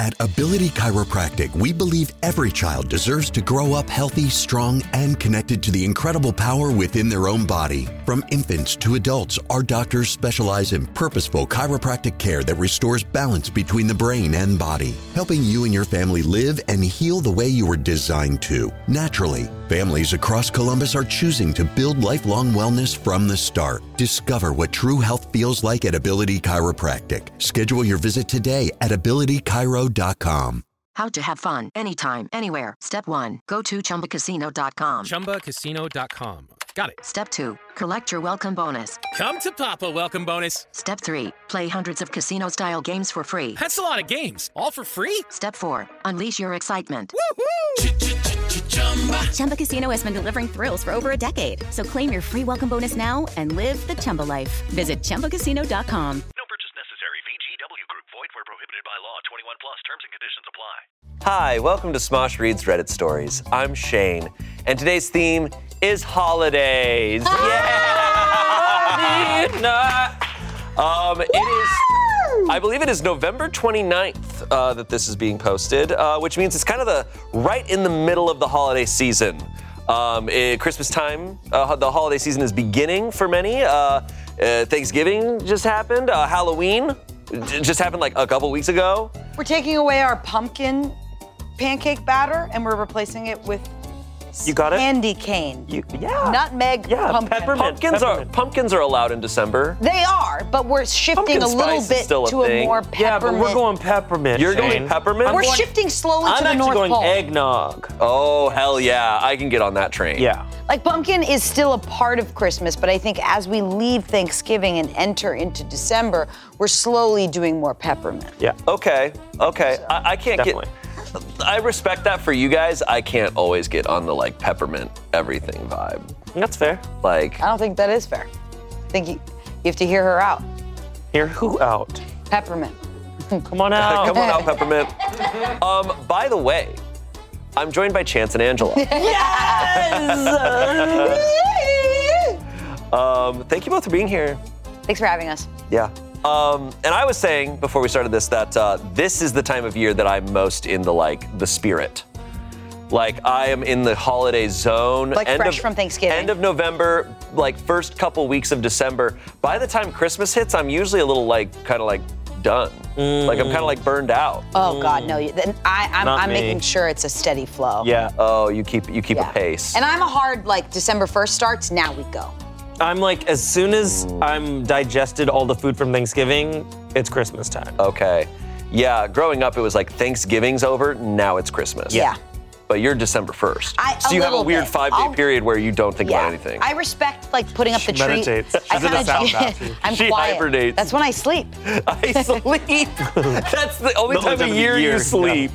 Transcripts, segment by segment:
At Ability Chiropractic, we believe every child deserves to grow up healthy, strong, and connected to the incredible power within their own body. From infants to adults, our doctors specialize in purposeful chiropractic care that restores balance between the brain and body, helping you and your family live and heal the way you were designed to, naturally. Families across Columbus are choosing to build lifelong wellness from the start. Discover what true health feels like at Ability Chiropractic. Schedule your visit today at abilitychiro.com. How to have fun anytime, anywhere. Step 1. Go to ChumbaCasino.com. ChumbaCasino.com. Got it. Step 2. Collect your welcome bonus. Come to Papa welcome bonus. Step 3. Play hundreds of casino-style games for free. That's a lot of games. All for free? Step 4. Unleash your excitement. Woohoo! Chumba Casino has been delivering thrills for over a decade. So claim your free welcome bonus now and live the Chumba life. Visit ChumbaCasino.com. No purchase necessary. VGW Group. Void where prohibited by law. 21 plus. Terms and conditions apply. Hi, welcome to Smosh Reads Reddit Stories. I'm Shane, and today's theme is holidays. Yeah! I believe it is November 29th that this is being posted, which means it's kind of right in the middle of the holiday season. Christmas time, the holiday season is beginning for many. Thanksgiving just happened. Halloween just happened like a couple weeks ago. We're taking away our pumpkin pancake batter and we're replacing it with candy cane. Nutmeg pumpkin. Pumpkins are allowed in December. They are, but we're shifting Pumpkin a little spice is bit still a to thing. a more peppermint. Yeah, but we're going peppermint. You're Shane. going peppermint? We're shifting slowly to the North I'm actually Pole. going eggnog. Oh, hell yeah. I can get on that train. Yeah. Like pumpkin is still a part of Christmas, but I think as we leave Thanksgiving and enter into December, we're slowly doing more peppermint. Yeah. Okay. I can't Definitely. I respect that for you guys. I can't always get on the like peppermint everything vibe. That's fair. Like, I don't think that is fair. I think you have to hear her out. Hear who out? Peppermint. Come on out. come on out, peppermint. By the way, I'm joined by Chance and Angela. Thank you both for being here. Thanks for having us. Yeah. And I was saying before we started this that this is the time of year that I'm most in the spirit. Like I am in the holiday zone. Like fresh from Thanksgiving. End of November, like first couple weeks of December. By the time Christmas hits, I'm usually a little kind of done. Like I'm kind of burned out. Oh God, no! I'm me. making sure it's a steady flow. Yeah. Oh, you keep a pace. And I'm a hard December 1st starts. Now we go. I'm like, as soon as I'm digested all the food from Thanksgiving, it's Christmas time. Okay. Yeah, growing up it was like Thanksgiving's over, now it's Christmas. Yeah. But you're December 1st. So you have a little weird bit. 5-day period where you don't think about anything. I respect putting up the tree. meditates. I She's in a kinda- sound bath, too. I'm She quiet. hibernates. That's when I sleep. I sleep. That's the only The only time of year you yeah. sleep.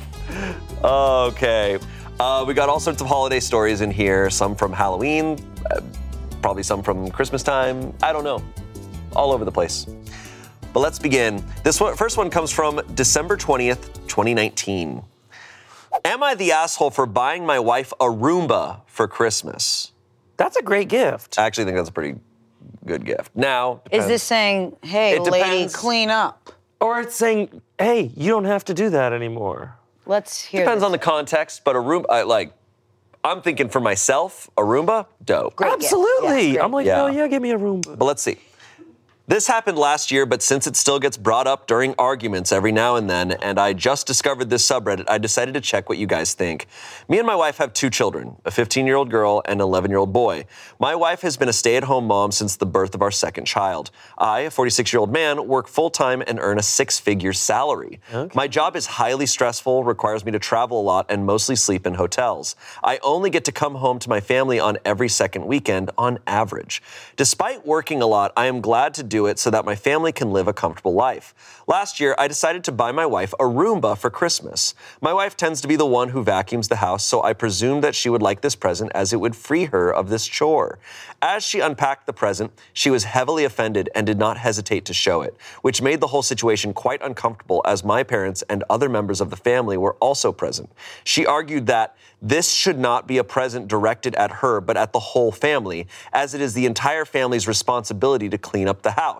Okay. We got all sorts of holiday stories in here. Some from Halloween, probably some from Christmas time. I don't know. All over the place. But let's begin. First one comes from December 20th, 2019. Am I the asshole for buying my wife a Roomba for Christmas? That's a great gift. I actually think that's a pretty good gift. Now, Is this saying, hey, It lady, depends. clean up? Or it's saying, hey, you don't have to do that anymore. Let's hear depends this. on the context, but a Roomba, I'm thinking for myself, a Roomba, dope. Great gift. Absolutely. Yeah, I'm like, Yeah. oh yeah, give me a Roomba. But let's see. This happened last year, but since it still gets brought up during arguments every now and then, and I just discovered this subreddit, I decided to check what you guys think. Me and my wife have 2 children, a 15-year-old girl and an 11-year-old boy. My wife has been a stay-at-home mom since the birth of our second child. I, a 46-year-old man, work full-time and earn a 6-figure salary. Okay. My job is highly stressful, requires me to travel a lot, and mostly sleep in hotels. I only get to come home to my family on every second weekend on average. Despite working a lot, I am glad to do it so that my family can live a comfortable life. Last year, I decided to buy my wife a Roomba for Christmas. My wife tends to be the one who vacuums the house, so I presumed that she would like this present as it would free her of this chore. As she unpacked the present, she was heavily offended and did not hesitate to show it, which made the whole situation quite uncomfortable as my parents and other members of the family were also present. She argued that this should not be a present directed at her, but at the whole family, as it is the entire family's responsibility to clean up the house.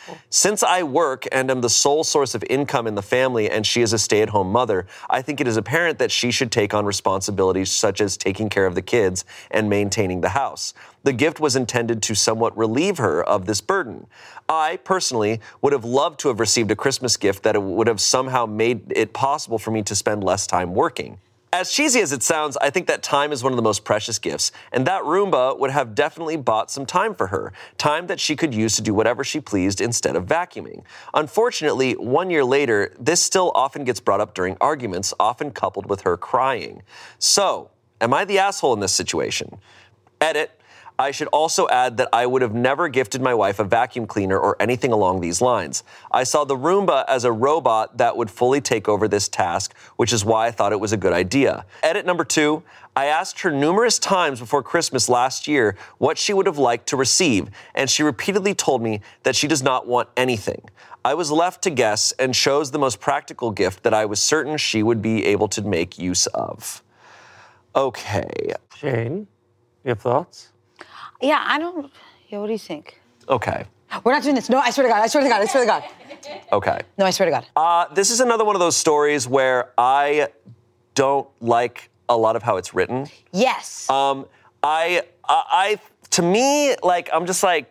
Since I work and am the sole source of income in the family and she is a stay-at-home mother, I think it is apparent that she should take on responsibilities such as taking care of the kids and maintaining the house. The gift was intended to somewhat relieve her of this burden. I, personally, would have loved to have received a Christmas gift that would have somehow made it possible for me to spend less time working. As cheesy as it sounds, I think that time is one of the most precious gifts, and that Roomba would have definitely bought some time for her, time that she could use to do whatever she pleased instead of vacuuming. Unfortunately, 1 year later, this still often gets brought up during arguments, often coupled with her crying. So, am I the asshole in this situation? Edit. I should also add that I would have never gifted my wife a vacuum cleaner or anything along these lines. I saw the Roomba as a robot that would fully take over this task, which is why I thought it was a good idea. Edit number 2, I asked her numerous times before Christmas last year what she would have liked to receive, and she repeatedly told me that she does not want anything. I was left to guess and chose the most practical gift that I was certain she would be able to make use of. Okay. Shane, you have thoughts? Yeah, what do you think? Okay. We're not doing this. No, I swear to God. Okay. No, I swear to God. This is another one of those stories where I don't like a lot of how it's written. Yes. To me, like, I'm just like,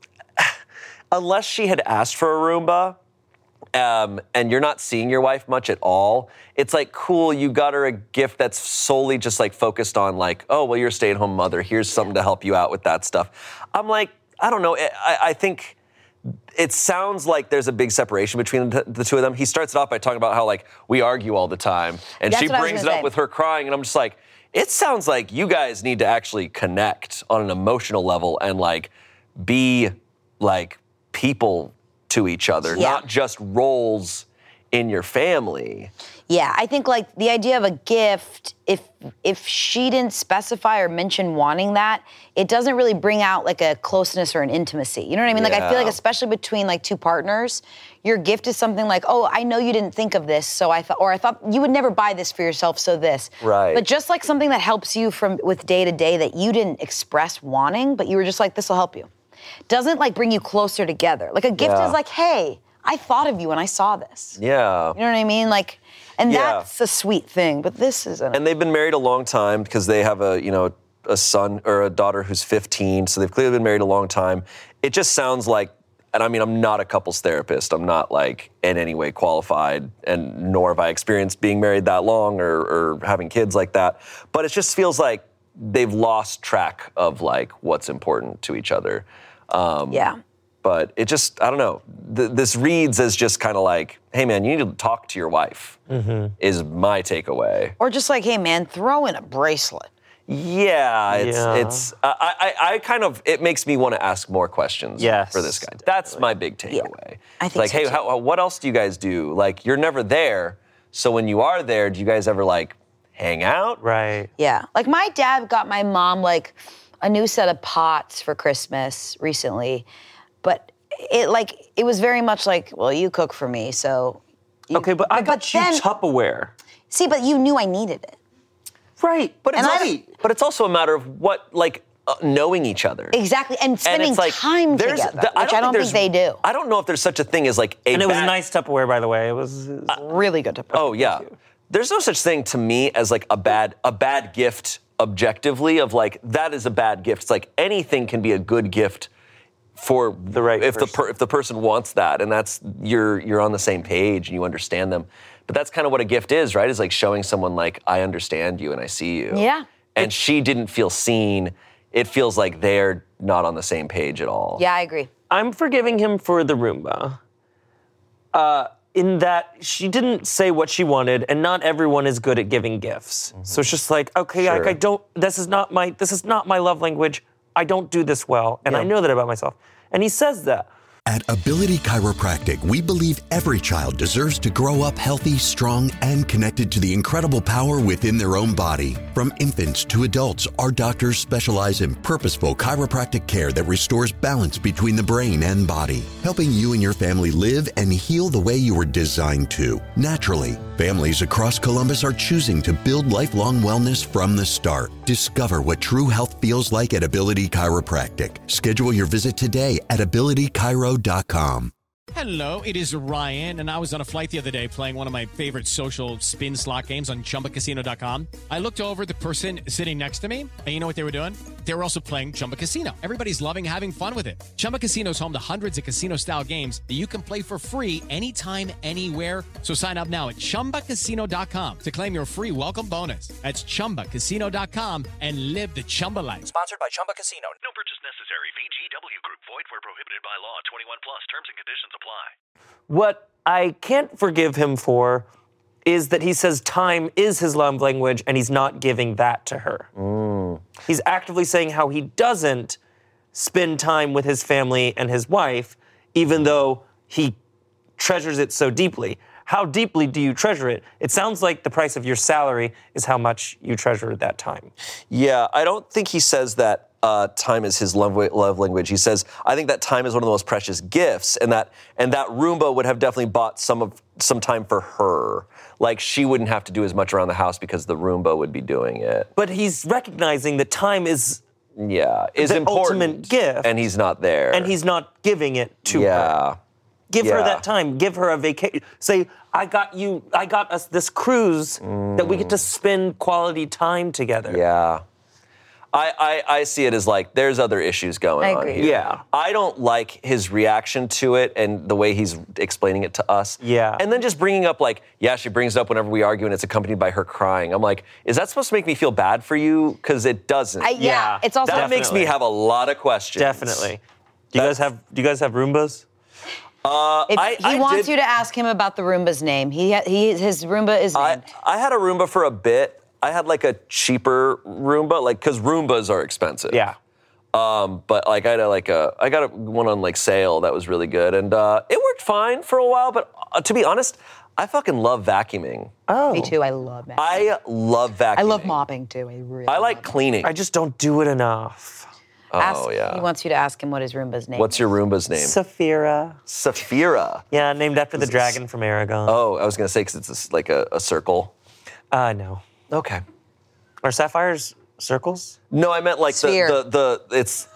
unless she had asked for a Roomba, and you're not seeing your wife much at all, it's like, cool, you got her a gift that's solely just like focused on like, oh, well, you're a stay-at-home mother. Here's something to help you out with that stuff. I'm like, I don't know. I think it sounds like there's a big separation between the two of them. He starts it off by talking about how like we argue all the time, and she brings it up with her crying, and I'm just like, it sounds like you guys need to actually connect on an emotional level and like be like people to each other, not just roles in your family. Yeah, I think like the idea of a gift, if she didn't specify or mention wanting that, it doesn't really bring out like a closeness or an intimacy. You know what I mean? Like I feel like especially between like two partners, your gift is something like, oh, I know you didn't think of this, so I thought you would never buy this for yourself, so this. Right. But just like something that helps you with day to day that you didn't express wanting, but you were just like, this will help you. Doesn't like bring you closer together. Like a gift is like, hey, I thought of you when I saw this. Yeah. You know what I mean? Like, and that's a sweet thing, but this isn't. And they've been married a long time because they have a son or a daughter who's 15, so they've clearly been married a long time. It just sounds like, and I mean, I'm not a couples therapist. I'm not like in any way qualified, and nor have I experienced being married that long or having kids like that. But it just feels like they've lost track of like what's important to each other. But it just, I don't know. This reads as just kind of like, hey man, you need to talk to your wife, is my takeaway. Or just like, hey man, throw in a bracelet. Yeah, it's I kind of, it makes me want to ask more questions for this guy. That's my big takeaway. Yeah, I think like, so hey, too. what else do you guys do? Like, you're never there, so when you are there, do you guys ever like hang out? Right. Yeah, like my dad got my mom like a new set of pots for Christmas recently, but it was very much like, well, you cook for me, so. Okay, but I got you Tupperware. See, but you knew I needed it. Right, but it's also a matter of what, like, knowing each other. Exactly, and spending time together, which I don't think they do. I don't know if there's such a thing as like a And it was nice Tupperware, by the way. It was really good Tupperware. Oh, yeah. There's no such thing to me as like a bad gift objectively of like, that is a bad gift. It's like anything can be a good gift for the right if the person wants that, and that's you're on the same page and you understand them. But that's kind of what a gift is, right? Is like showing someone like, I understand you and I see you. Yeah. And she didn't feel seen. It feels like they're not on the same page at all. Yeah, I agree. I'm forgiving him for the Roomba. In that she didn't say what she wanted, and not everyone is good at giving gifts. So it's just like, okay, Sure. like this is not my love language. I don't do this well, and I know that about myself. And he says that. At Ability Chiropractic, we believe every child deserves to grow up healthy, strong, and connected to the incredible power within their own body. From infants to adults, our doctors specialize in purposeful chiropractic care that restores balance between the brain and body, helping you and your family live and heal the way you were designed to, naturally. Families across Columbus are choosing to build lifelong wellness from the start. Discover what true health feels like at Ability Chiropractic. Schedule your visit today at abilitychiro.com. Hello, it is Ryan, and I was on a flight the other day playing one of my favorite social spin slot games on ChumbaCasino.com. I looked over at the person sitting next to me, and you know what they were doing? They were also playing Chumba Casino. Everybody's loving having fun with it. Chumba Casino is home to hundreds of casino-style games that you can play for free anytime, anywhere. So sign up now at ChumbaCasino.com to claim your free welcome bonus. That's ChumbaCasino.com and live the Chumba life. Sponsored by Chumba Casino. No purchase necessary. VGW Group. Void where prohibited by law. 21 plus. Terms and conditions apply. What I can't forgive him for is that he says time is his love language and he's not giving that to her. He's actively saying how he doesn't spend time with his family and his wife, even though he treasures it so deeply. How deeply do you treasure it? It sounds like the price of your salary is how much you treasure that time. Yeah, I don't think he says that time is his love language. He says, I think that time is one of the most precious gifts, and that Roomba would have definitely bought some time for her. Like, she wouldn't have to do as much around the house because the Roomba would be doing it. But he's recognizing that time is the important, ultimate gift, and he's not there, and he's not giving it to her. Give her that time. Give her a vacation. Say, I got us this cruise that we get to spend quality time together. Yeah. I see it as like, there's other issues going on here. Yeah. I don't like his reaction to it and the way he's explaining it to us. Yeah. And then just bringing up like, she brings it up whenever we argue and it's accompanied by her crying. I'm like, is that supposed to make me feel bad for you? Because it doesn't. It's also that makes me have a lot of questions. Definitely. Do you guys have Roombas? He wants you to ask him about the Roomba's name. His Roomba is named. I had a Roomba for a bit. I had like a cheaper Roomba, like, because Roombas are expensive. Yeah. But like I got one on like sale that was really good, and it worked fine for a while. But to be honest, I fucking love vacuuming. Oh, me too. I love vacuuming. I love vacuuming. I love mopping too. I like cleaning. I just don't do it enough. He wants you to ask him what his Roomba's name is. What's your Roomba's name? Saphira. Saphira. Yeah, named after the dragon from Aragon. Oh, I was gonna say because it's like a circle. No. Okay. Are sapphires circles? No, I meant like sphere. It's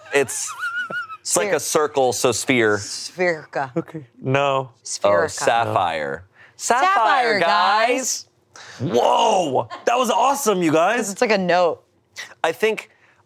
like a circle, so sphere. Spherica. Okay. No. Spherica. Oh, sapphire. Sapphire, guys. Whoa, that was awesome, you guys. It's like a note. I think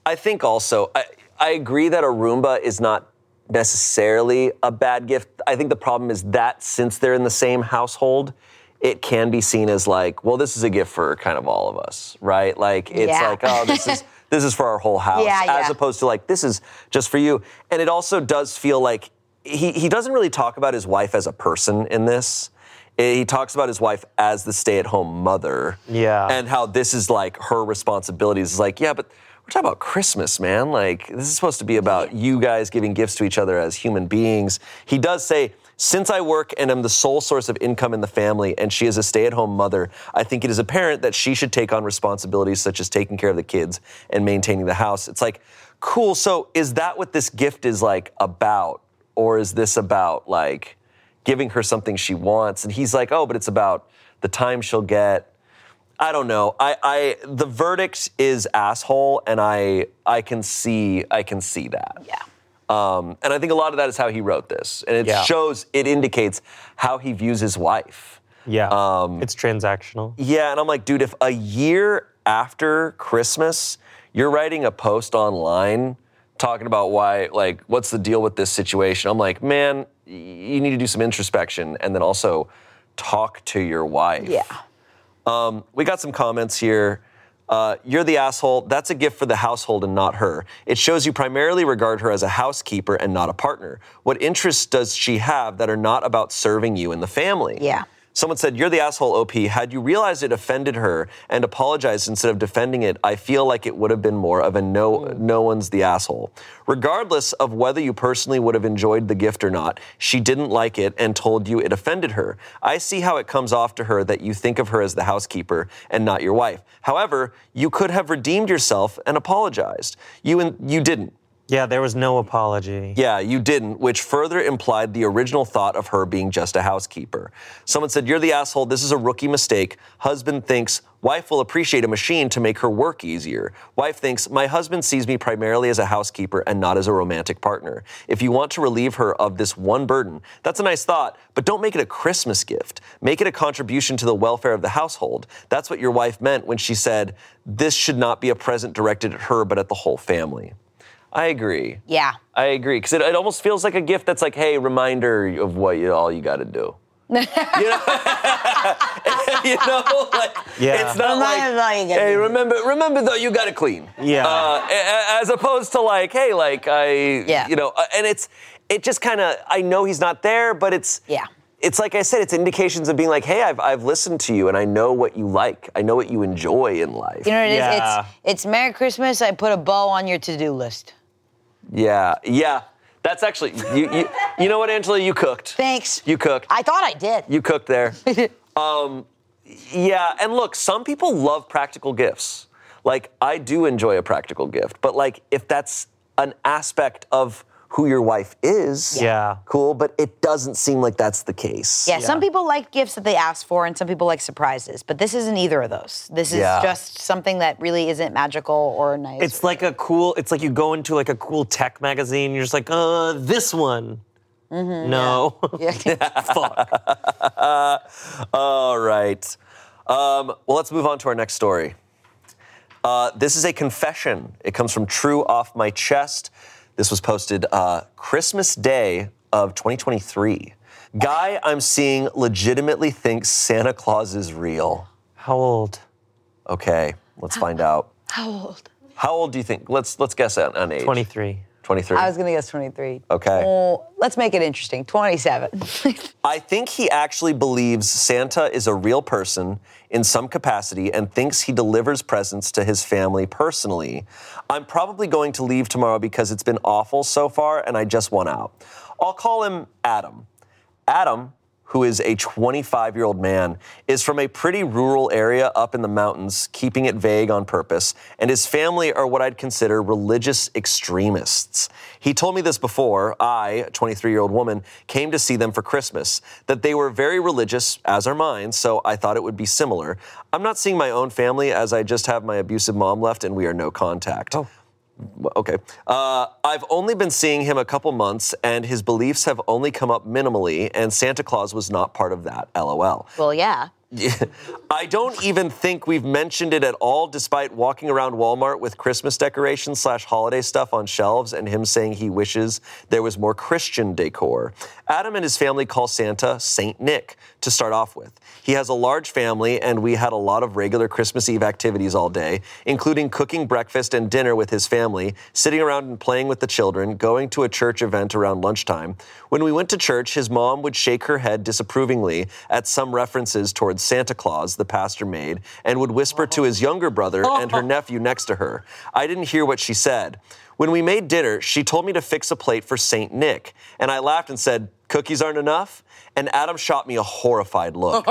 also, I agree that a Roomba is not necessarily a bad gift. I think the problem is that since they're in the same household, it can be seen as like, well, this is a gift for kind of all of us, right? Like, it's like, oh, this is for our whole house, as opposed to like, this is just for you. And it also does feel like he doesn't really talk about his wife as a person in this. He talks about his wife as the stay-at-home mother. Yeah. And how this is like her responsibilities. It's like, yeah, but we're talking about Christmas, man. Like, this is supposed to be about you guys giving gifts to each other as human beings. He does say, since I work and am the sole source of income in the family and she is a stay-at-home mother, I think it is apparent that she should take on responsibilities such as taking care of the kids and maintaining the house. It's like, cool, so is that what this gift is like about? Or is this about like giving her something she wants? And he's like, oh, but it's about the time she'll get. I don't know. The verdict is asshole, and I can see that. Yeah. And I think a lot of that is how he wrote this. And it indicates how he views his wife. Yeah, it's transactional. Yeah, and I'm like, dude, if a year after Christmas, you're writing a post online talking about why, like, what's the deal with this situation? I'm like, man, you need to do some introspection and then also talk to your wife. Yeah. We got some comments here. You're the asshole. That's a gift for the household and not her. It shows you primarily regard her as a housekeeper and not a partner. What interests does she have that are not about serving you and the family? Yeah. Someone said, you're the asshole, OP. Had you realized it offended her and apologized instead of defending it, I feel like it would have been more of a no one's the asshole. Regardless of whether you personally would have enjoyed the gift or not, she didn't like it and told you it offended her. I see how it comes off to her that you think of her as the housekeeper and not your wife. However, you could have redeemed yourself and apologized. You didn't. Yeah, there was no apology. Yeah, you didn't, which further implied the original thought of her being just a housekeeper. Someone said, you're the asshole, this is a rookie mistake. Husband thinks, wife will appreciate a machine to make her work easier. Wife thinks, my husband sees me primarily as a housekeeper and not as a romantic partner. If you want to relieve her of this one burden, that's a nice thought, but don't make it a Christmas gift. Make it a contribution to the welfare of the household. That's what your wife meant when she said, this should not be a present directed at her, but at the whole family. I agree. Yeah. I agree, because it almost feels like a gift that's like, hey, reminder of what all you got to do. You know? Like, it's not like, hey, remember though, you got to clean. Yeah. As opposed to like, hey, like you know, and it just kind of, I know he's not there, but it's like I said, it's indications of being like, hey, I've listened to you and I know what you like. I know what you enjoy in life. You know what it is? It's Merry Christmas, I put a bow on your to-do list. Yeah. That's actually, you know what, Angela? You cooked. Thanks. You cooked. I thought I did. You cooked there. Yeah, and look, some people love practical gifts. Like, I do enjoy a practical gift, but like, if that's an aspect of who your wife is, cool, but it doesn't seem like that's the case. Yeah, some people like gifts that they ask for, and some people like surprises, but this isn't either of those. This is just something that really isn't magical or nice. It's like it's like you go into like a cool tech magazine, you're just like, this one. Mm-hmm, no. Fuck. All right. Well, let's move on to our next story. This is a confession. It comes from True Off My Chest. This was posted Christmas Day of 2023. Guy I'm seeing legitimately thinks Santa Claus is real. How old? Okay, let's find out. How old? How old do you think? Let's guess on age. 23. 23? I was going to guess 23. Okay. Oh, let's make it interesting. 27. I think he actually believes Santa is a real person in some capacity and thinks he delivers presents to his family personally. I'm probably going to leave tomorrow because it's been awful so far and I just want out. I'll call him Adam. Adam, who is a 25-year-old man, is from a pretty rural area up in the mountains, keeping it vague on purpose, and his family are what I'd consider religious extremists. He told me this before I, a 23-year-old woman, came to see them for Christmas, that they were very religious, as are mine, so I thought it would be similar. I'm not seeing my own family, as I just have my abusive mom left, and we are no contact. Oh. Okay. I've only been seeing him a couple months, and his beliefs have only come up minimally, and Santa Claus was not part of that, LOL. Well, yeah. I don't even think we've mentioned it at all, despite walking around Walmart with Christmas decorations / holiday stuff on shelves and him saying he wishes there was more Christian decor. Adam and his family call Santa Saint Nick to start off with. He has a large family, and we had a lot of regular Christmas Eve activities all day, including cooking breakfast and dinner with his family, sitting around and playing with the children, going to a church event around lunchtime. When we went to church, his mom would shake her head disapprovingly at some references towards Santa Claus the pastor made, and would whisper to his younger brother and her nephew next to her. I didn't hear what she said. When we made dinner, she told me to fix a plate for Saint Nick, and I laughed and said, "Cookies aren't enough?" And Adam shot me a horrified look.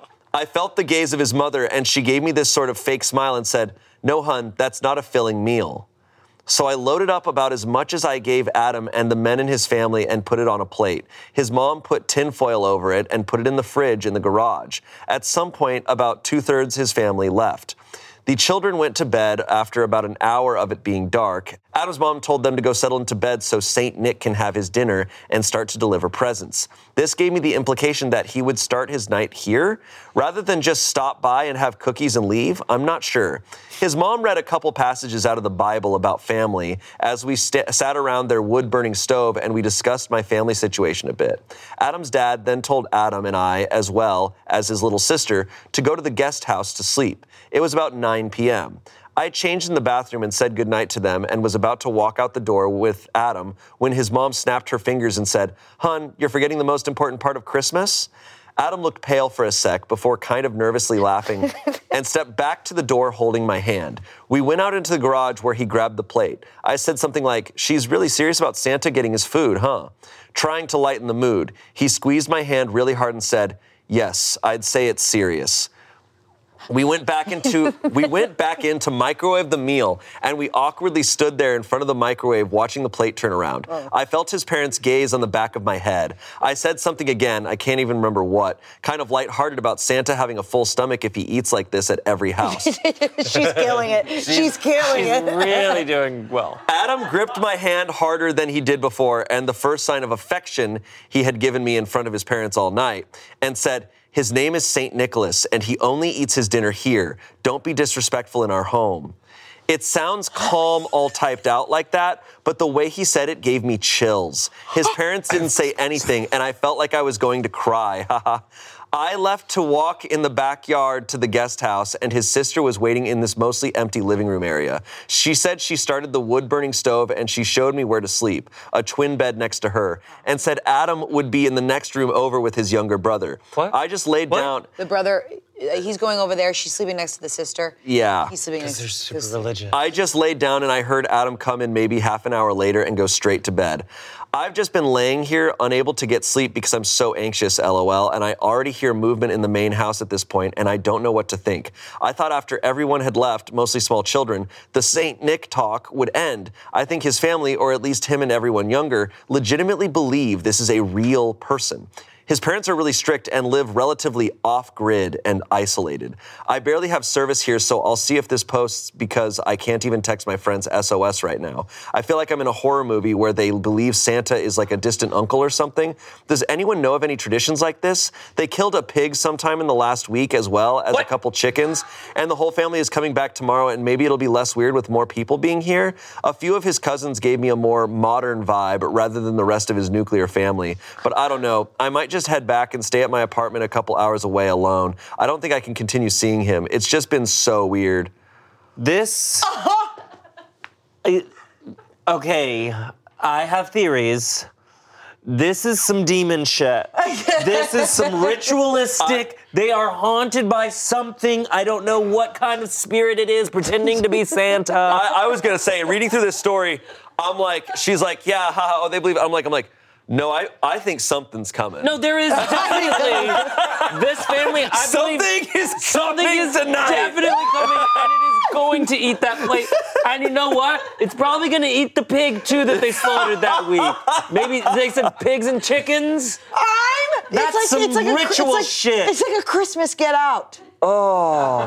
I felt the gaze of his mother, and she gave me this sort of fake smile and said, "No, hun, that's not a filling meal." So I loaded up about as much as I gave Adam and the men in his family and put it on a plate. His mom put tin foil over it and put it in the fridge in the garage. At some point, about 2/3 his family left. The children went to bed after about an hour of it being dark. Adam's mom told them to go settle into bed so Saint Nick can have his dinner and start to deliver presents. This gave me the implication that he would start his night here, rather than just stop by and have cookies and leave. I'm not sure. His mom read a couple passages out of the Bible about family as we sat around their wood-burning stove and we discussed my family situation a bit. Adam's dad then told Adam and I, as well as his little sister, to go to the guest house to sleep. It was about 9 p.m. I changed in the bathroom and said goodnight to them and was about to walk out the door with Adam when his mom snapped her fingers and said, "Hun, you're forgetting the most important part of Christmas?" Adam looked pale for a sec before kind of nervously laughing and stepped back to the door holding my hand. We went out into the garage where he grabbed the plate. I said something like, "She's really serious about Santa getting his food, huh?" Trying to lighten the mood, he squeezed my hand really hard and said, "Yes, I'd say it's serious." We went back in to microwave the meal, and we awkwardly stood there in front of the microwave watching the plate turn around. I felt his parents' gaze on the back of my head. I said something again, I can't even remember what, kind of lighthearted about Santa having a full stomach if he eats like this at every house. She's killing it. She's killing it. Really doing well. Adam gripped my hand harder than he did before, and the first sign of affection he had given me in front of his parents all night, and said, "His name is St. Nicholas, and he only eats his dinner here. Don't be disrespectful in our home." It sounds calm, all typed out like that, but the way he said it gave me chills. His parents didn't say anything, and I felt like I was going to cry. I left to walk in the backyard to the guest house, and his sister was waiting in this mostly empty living room area. She said she started the wood-burning stove, and she showed me where to sleep, a twin bed next to her, and said Adam would be in the next room over with his younger brother. What? I just laid down. The brother, he's going over there. She's sleeping next to the sister. Yeah. He's sleeping next to They're super religious. I just laid down and I heard Adam come in maybe half an hour later and go straight to bed. I've just been laying here unable to get sleep because I'm so anxious, LOL, and I already hear movement in the main house at this point, and I don't know what to think. I thought after everyone had left, mostly small children, the St. Nick talk would end. I think his family, or at least him and everyone younger, legitimately believe this is a real person. His parents are really strict and live relatively off-grid and isolated. I barely have service here, so I'll see if this posts because I can't even text my friends SOS right now. I feel like I'm in a horror movie where they believe Santa is like a distant uncle or something. Does anyone know of any traditions like this? They killed a pig sometime in the last week as well as a couple chickens, and the whole family is coming back tomorrow, and maybe it'll be less weird with more people being here. A few of his cousins gave me a more modern vibe rather than the rest of his nuclear family, but I don't know. I might just head back and stay at my apartment a couple hours away alone. I don't think I can continue seeing him. It's just been so weird. This... Okay, I have theories. This is some demon shit. This is some ritualistic... They are haunted by something. I don't know what kind of spirit it is pretending to be Santa. I was going to say, reading through this story, I'm like, she's like, yeah, haha, they believe it. I'm like, no, I think something's coming. No, there is definitely this family. I believe something is tonight. Definitely coming, and it is going to eat that plate. And you know what? It's probably going to eat the pig too that they slaughtered that week. Maybe they said pigs and chickens. That's some ritual shit. It's like a Christmas Get Out. Oh.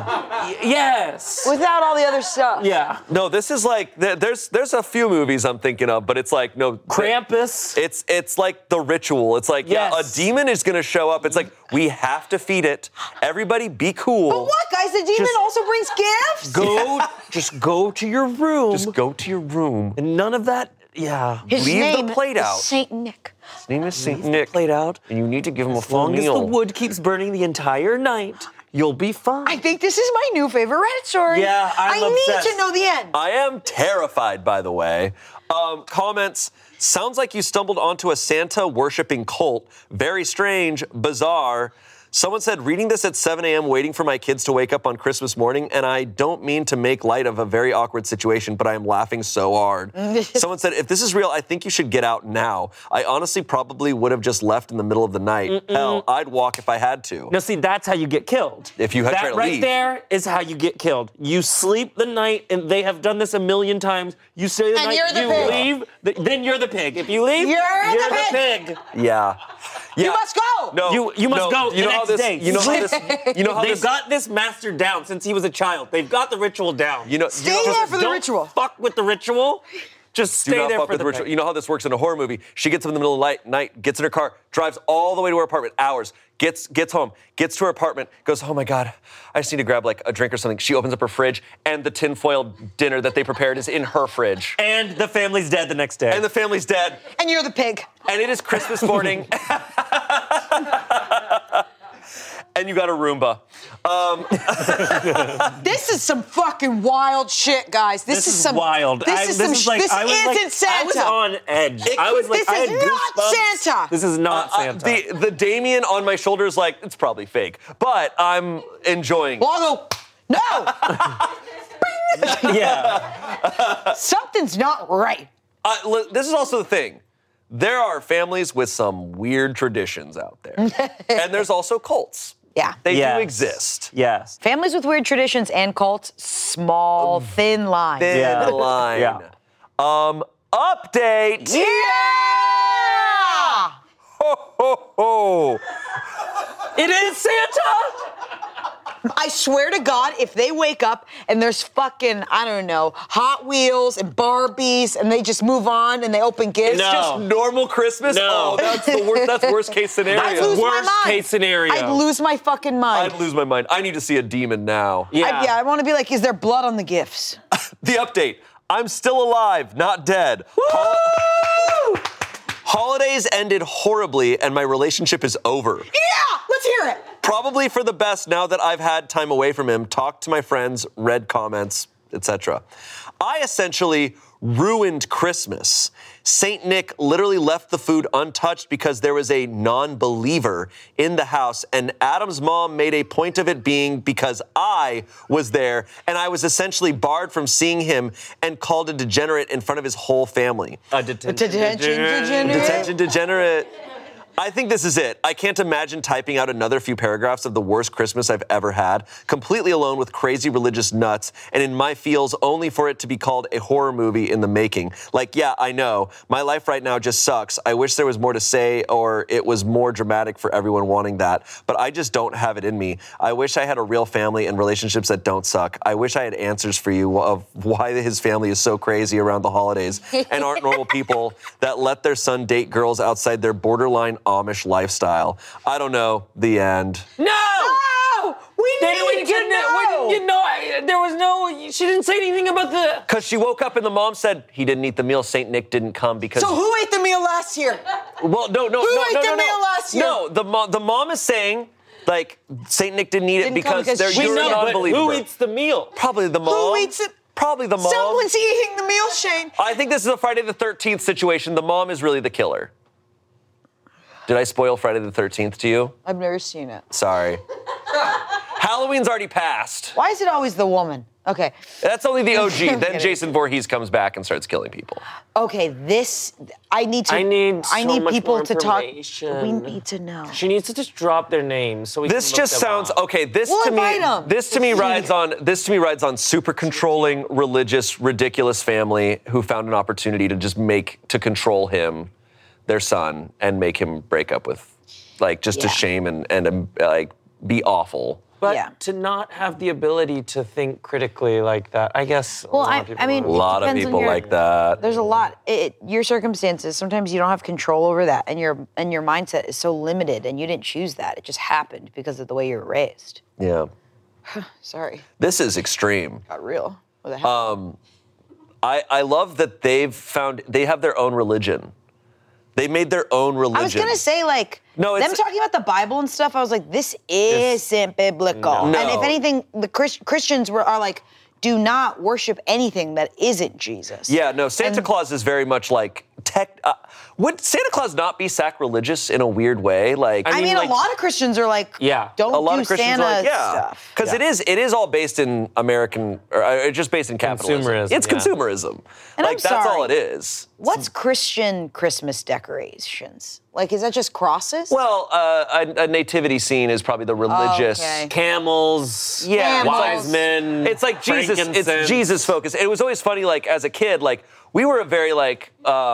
Yes. Without all the other stuff. Yeah. No, this is like, there's a few movies I'm thinking of, but it's like, no. Krampus. It's like the ritual. It's like, yeah, a demon is going to show up. It's like, we have to feed it. Everybody be cool. But what, guys? The demon also brings gifts? Just go to your room. Just go to your room. And none of that, yeah. Leave the plate out. St. Nick. His name is St. Nick. Plate out. And you need to give him a full meal. As long as the wood keeps burning the entire night, you'll be fine. I think this is my new favorite Reddit story. Yeah, I'm obsessed. need to know the end. I am terrified, by the way. Comments, sounds like you stumbled onto a Santa-worshipping cult. Very strange, bizarre. Someone said, reading this at 7 a.m., waiting for my kids to wake up on Christmas morning, and I don't mean to make light of a very awkward situation, but I am laughing so hard. Someone said, if this is real, I think you should get out now. I honestly probably would have just left in the middle of the night. Hell, I'd walk if I had to. Now, see, that's how you get killed. If you had tried to right leave. there is how you get killed. You sleep the night, and they have done this a million times. You stay the night, you leave, then you're the pig. If you leave, you're the pig. Yeah. You must go. No, you must go the next day. You know how They've got this mastered down since he was a child. They've got the ritual down. Stay there for the ritual. Fuck with the ritual. Just stay there for the ritual. You know how this works in a horror movie? She gets up in the middle of the night, gets in her car, drives all the way to her apartment, hours, gets home, gets to her apartment, goes, oh my God, I just need to grab like a drink or something. She opens up her fridge, and the tinfoil dinner that they prepared is in her fridge. And the family's dead the next day. And the family's dead. And you're the pig. And it is Christmas morning. And you got a Roomba. This is some fucking wild shit, guys. This is some wild. This isn't Santa. I was on edge. This is not Santa. This is not Santa. The Damien on my shoulder is like, it's probably fake, but I'm enjoying it. Well, no. Yeah. Something's not right. This is also the thing. There are families with some weird traditions out there. And there's also cults. Yeah. They Yes. do exist. Yes. Families with weird traditions and cults, small, thin line. Thin Yeah. line. Yeah. Update. Yeah! Ho, ho, ho. It is Santa! I swear to God, if they wake up and there's fucking, I don't know, Hot Wheels and Barbies and they just move on and they open gifts. No. Just normal Christmas? No. Oh, that's the worst. That's worst case scenario. I'd lose my Worst mind. case scenario. I'd lose my fucking mind. I'd lose my mind. I need to see a demon now. Yeah. I want to be like, is there blood on the gifts? The update. I'm still alive, not dead. Holidays ended horribly and my relationship is over. Yeah! Let's hear it. Probably for the best now that I've had time away from him, talked to my friends, read comments, etc. I essentially ruined Christmas. Saint Nick literally left the food untouched because there was a non-believer in the house, and Adam's mom made a point of it being because I was there, and I was essentially barred from seeing him and called a degenerate in front of his whole family. A detention Detention degenerate. I think this is it. I can't imagine typing out another few paragraphs of the worst Christmas I've ever had, completely alone with crazy religious nuts, and in my feels only for it to be called a horror movie in the making. Like, yeah, I know. My life right now just sucks. I wish there was more to say or it was more dramatic for everyone wanting that, but I just don't have it in me. I wish I had a real family and relationships that don't suck. I wish I had answers for you of why his family is so crazy around the holidays and aren't normal people that let their son date girls outside their borderline Amish lifestyle. I don't know. The end. No! We need to know. There was no. She didn't say anything about the. Because she woke up and the mom said he didn't eat the meal. Saint Nick didn't come because. So who ate the meal last year? Well, no. Who ate the meal last year? No, the mom is saying like Saint Nick didn't eat it Didn't come because because you're a but non-believer. who eats the meal? Probably the mom. Who eats it? Probably the mom. Someone's eating the meal, Shane. I think this is a Friday the 13th situation. The mom is really the killer. Did I spoil Friday the 13th to you? I've never seen it. Sorry. Halloween's already passed. Why is it always the woman? Okay. That's only the OG. I'm Then kidding. Jason Voorhees comes back and starts killing people. Okay, I need so much people more to talk. information. We need to know. She needs to just drop their names so we This can look just them sounds up. okay. We'll invite 'em. This to me rides on super controlling, religious, ridiculous family who found an opportunity to just to control him, their son, and make him break up with, like, just to Yeah. shame and like be awful. But Yeah. to not have the ability to think critically like that, I guess. Well, a lot I of people mean, A are. lot of depends on people your- like that. There's a lot. Your circumstances. Sometimes you don't have control over that, and your mindset is so limited, and you didn't choose that. It just happened because of the way you were raised. Yeah. Sorry, This is extreme. got real. What the hell? I love that they have their own religion. They made their own religion. I was gonna say, like, No, them it's- talking about the Bible and stuff. I was like, this isn't biblical. No. And if anything, the Christians are like, do not worship anything that isn't Jesus. Yeah, no, Santa Claus is very much like would Santa Claus not be sacrilegious in a weird way? Like, I mean, like- a lot of Christians are like, Yeah. don't a lot do of Christians Santa are like, yeah, stuff. because it is all based in American, or just based in capitalism. Consumerism, It's yeah. consumerism. And like I'm that's all sorry. it is. What's Christian Christmas decorations? Like, is that just crosses? Well, a nativity scene is probably the religious. okay. Camels, Yeah, Camels. wise men. It's like Jesus. It's frankincense. Jesus focused. It was always funny. Like as a kid, like we were a very like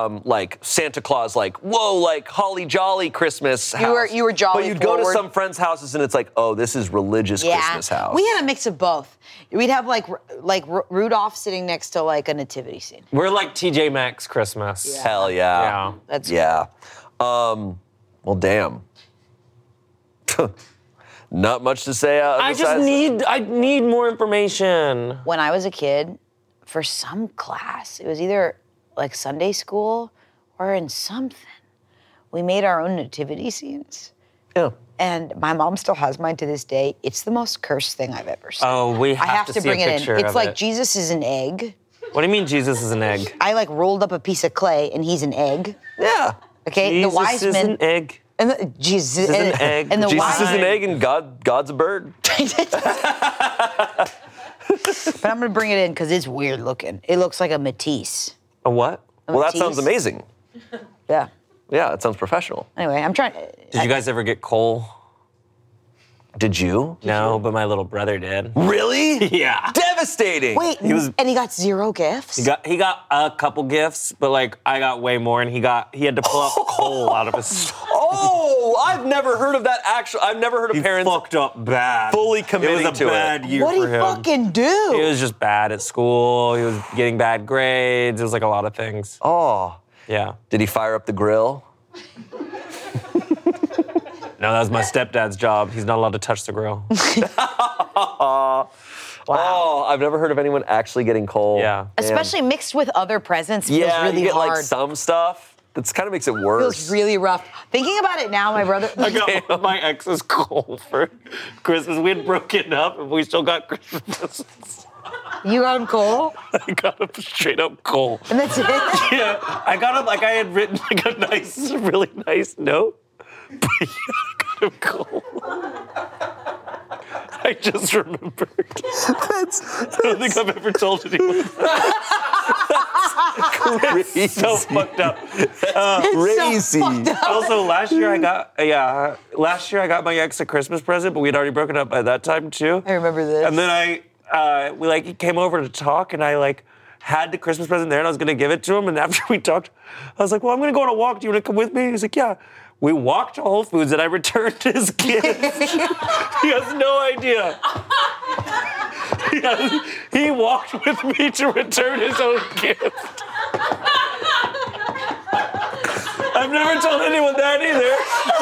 Santa Claus, like whoa, like holly jolly Christmas house. You were jolly But you'd go to forward. some friends' houses and it's like, oh, this is religious Christmas house. We had a mix of both. We'd have like Rudolph sitting next to like a nativity scene. We're like TJ Maxx Christmas. Hell yeah. Yeah. That's Yeah. Well, damn. Not much to say. I need more information. When I was a kid, for some class, it was either like Sunday school or in something, we made our own nativity scenes. Yeah. And my mom still has mine to this day. It's the most cursed thing I've ever seen. Oh, we have I have to to see a bring it in. picture It's of like it. Jesus is an egg. What do you mean Jesus is an egg? I like rolled up a piece of clay and he's an egg. Yeah. Okay, Jesus the wise is men. an egg. And Jesus is an egg. And the Jesus wise is an egg and God's a bird. But I'm gonna bring it in because it's weird looking. It looks like a Matisse. A what? A Well, that Matisse. sounds amazing. Yeah. Yeah, it sounds professional. Anyway, I'm trying. Did you guys ever get coal? Did you? No, but my little brother did. Really? Yeah. Devastating. Wait, and he got 0 gifts? He got a couple gifts, but like I got way more, and he had to pull out coal out of his. Oh, I've never heard of that. I've never heard of parents fucked up bad. fully committing It was a to bad it. year What'd for he him. fucking do? He was just bad at school. He was getting bad grades. It was like a lot of things. Oh. Yeah. Did he fire up the grill? No, that was my stepdad's job. He's not allowed to touch the grill. Oh, I've never heard of anyone actually getting coal. Yeah. Especially mixed with other presents feels Yeah, really you get hard. like some stuff. That kind of makes it worse. Feels really rough. Thinking about it now, my brother. I got my ex's coal for Christmas. We had broken up, and we still got Christmas presents. You got him coal? I got him straight up coal. And that's it? Yeah, I got him like I had written like a really nice note. But yeah, I got him coal. I just remembered. I don't think I've ever told anyone. Crazy. So fucked up. Crazy. Also, last year I got my ex a Christmas present, but we had already broken up by that time too. I remember this. And then he came over to talk, and I like had the Christmas present there, and I was gonna give it to him. And after we talked, I was like, "Well, I'm gonna go on a walk. Do you want to come with me?" He's like, "Yeah." We walked to Whole Foods, and I returned his gift. He has no idea. He walked with me to return his own gift. I've never told anyone that either.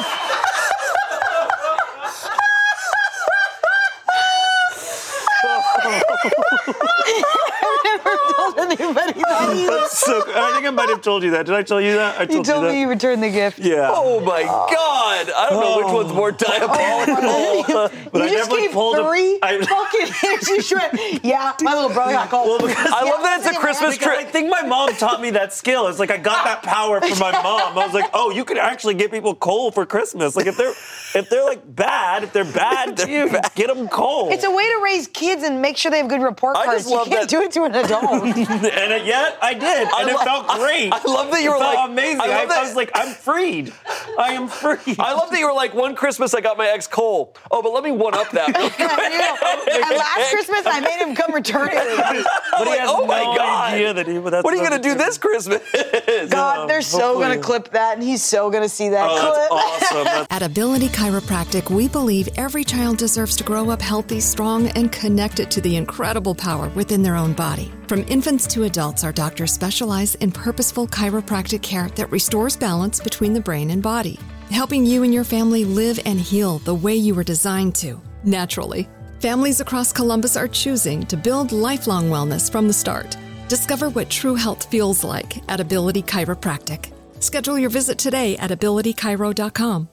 I've never told anybody that either. That's so, I think I might have told you that. Did I tell you that? I You told me you returned the gift. Yeah. Oh my God! I don't know which one's more diabolical. But You I just definitely gave pulled 3 I fucking hits. You should. Yeah, my little brother got cold. I love that it's a Christmas I think my mom taught me that skill. It's like I got that power from my mom. I was like, oh, you can actually get people coal for Christmas. Like if they're like bad, if they're bad to you, get them coal. It's a way to raise kids and make sure they have good report I cards. just love You can't that- do it to an adult. And yet I did, and it felt great. I love that you were it felt like amazing. I love that- was like, I'm freed. I am free. I love that you were like, one Christmas I got my ex coal. Oh, but let me one up that. real quick. And last Christmas, I made him come return it. But he has oh my no God. idea that what are you gonna do this Christmas? God, they're so hopefully. gonna clip that, and he's so gonna see that Oh, clip. that's awesome. At Ability Chiropractic, we believe every child deserves to grow up healthy, strong, and connected to the incredible power within their own body. From infants to adults, our doctors specialize in purposeful chiropractic care that restores balance between the brain and body, helping you and your family live and heal the way you were designed to, naturally. Families across Columbus are choosing to build lifelong wellness from the start. Discover what true health feels like at Ability Chiropractic. Schedule your visit today at abilitychiro.com.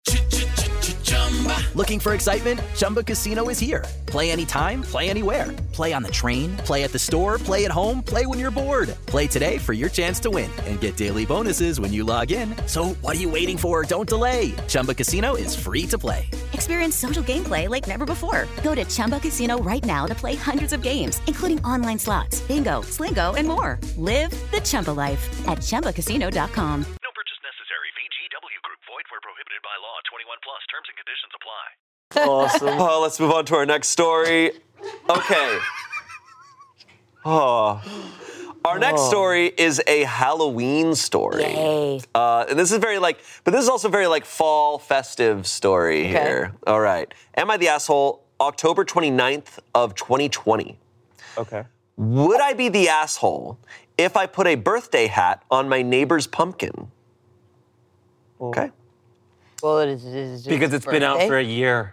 Looking for excitement? Chumba Casino is here. Play anytime, play anywhere. Play on the train, play at the store, play at home, play when you're bored. Play today for your chance to win and get daily bonuses when you log in. So what are you waiting for? Don't delay. Chumba Casino is free to play. Experience social gameplay like never before. Go to Chumba Casino right now to play hundreds of games, including online slots, bingo, Slingo, and more. Live the Chumba life at ChumbaCasino.com. No purchase necessary. VGW Group. Void where prohibited by law. 21 plus. Terms and conditions apply. Awesome. Oh, let's move on to our next story. Okay. Oh. Our next story is a Halloween story. Yay. And this is but this is also very fall festive story here. All right. Am I the Asshole? October 29th of 2020. Okay. Would I be the asshole if I put a birthday hat on my neighbor's pumpkin? Okay. Well, it is Because it's been out for a year.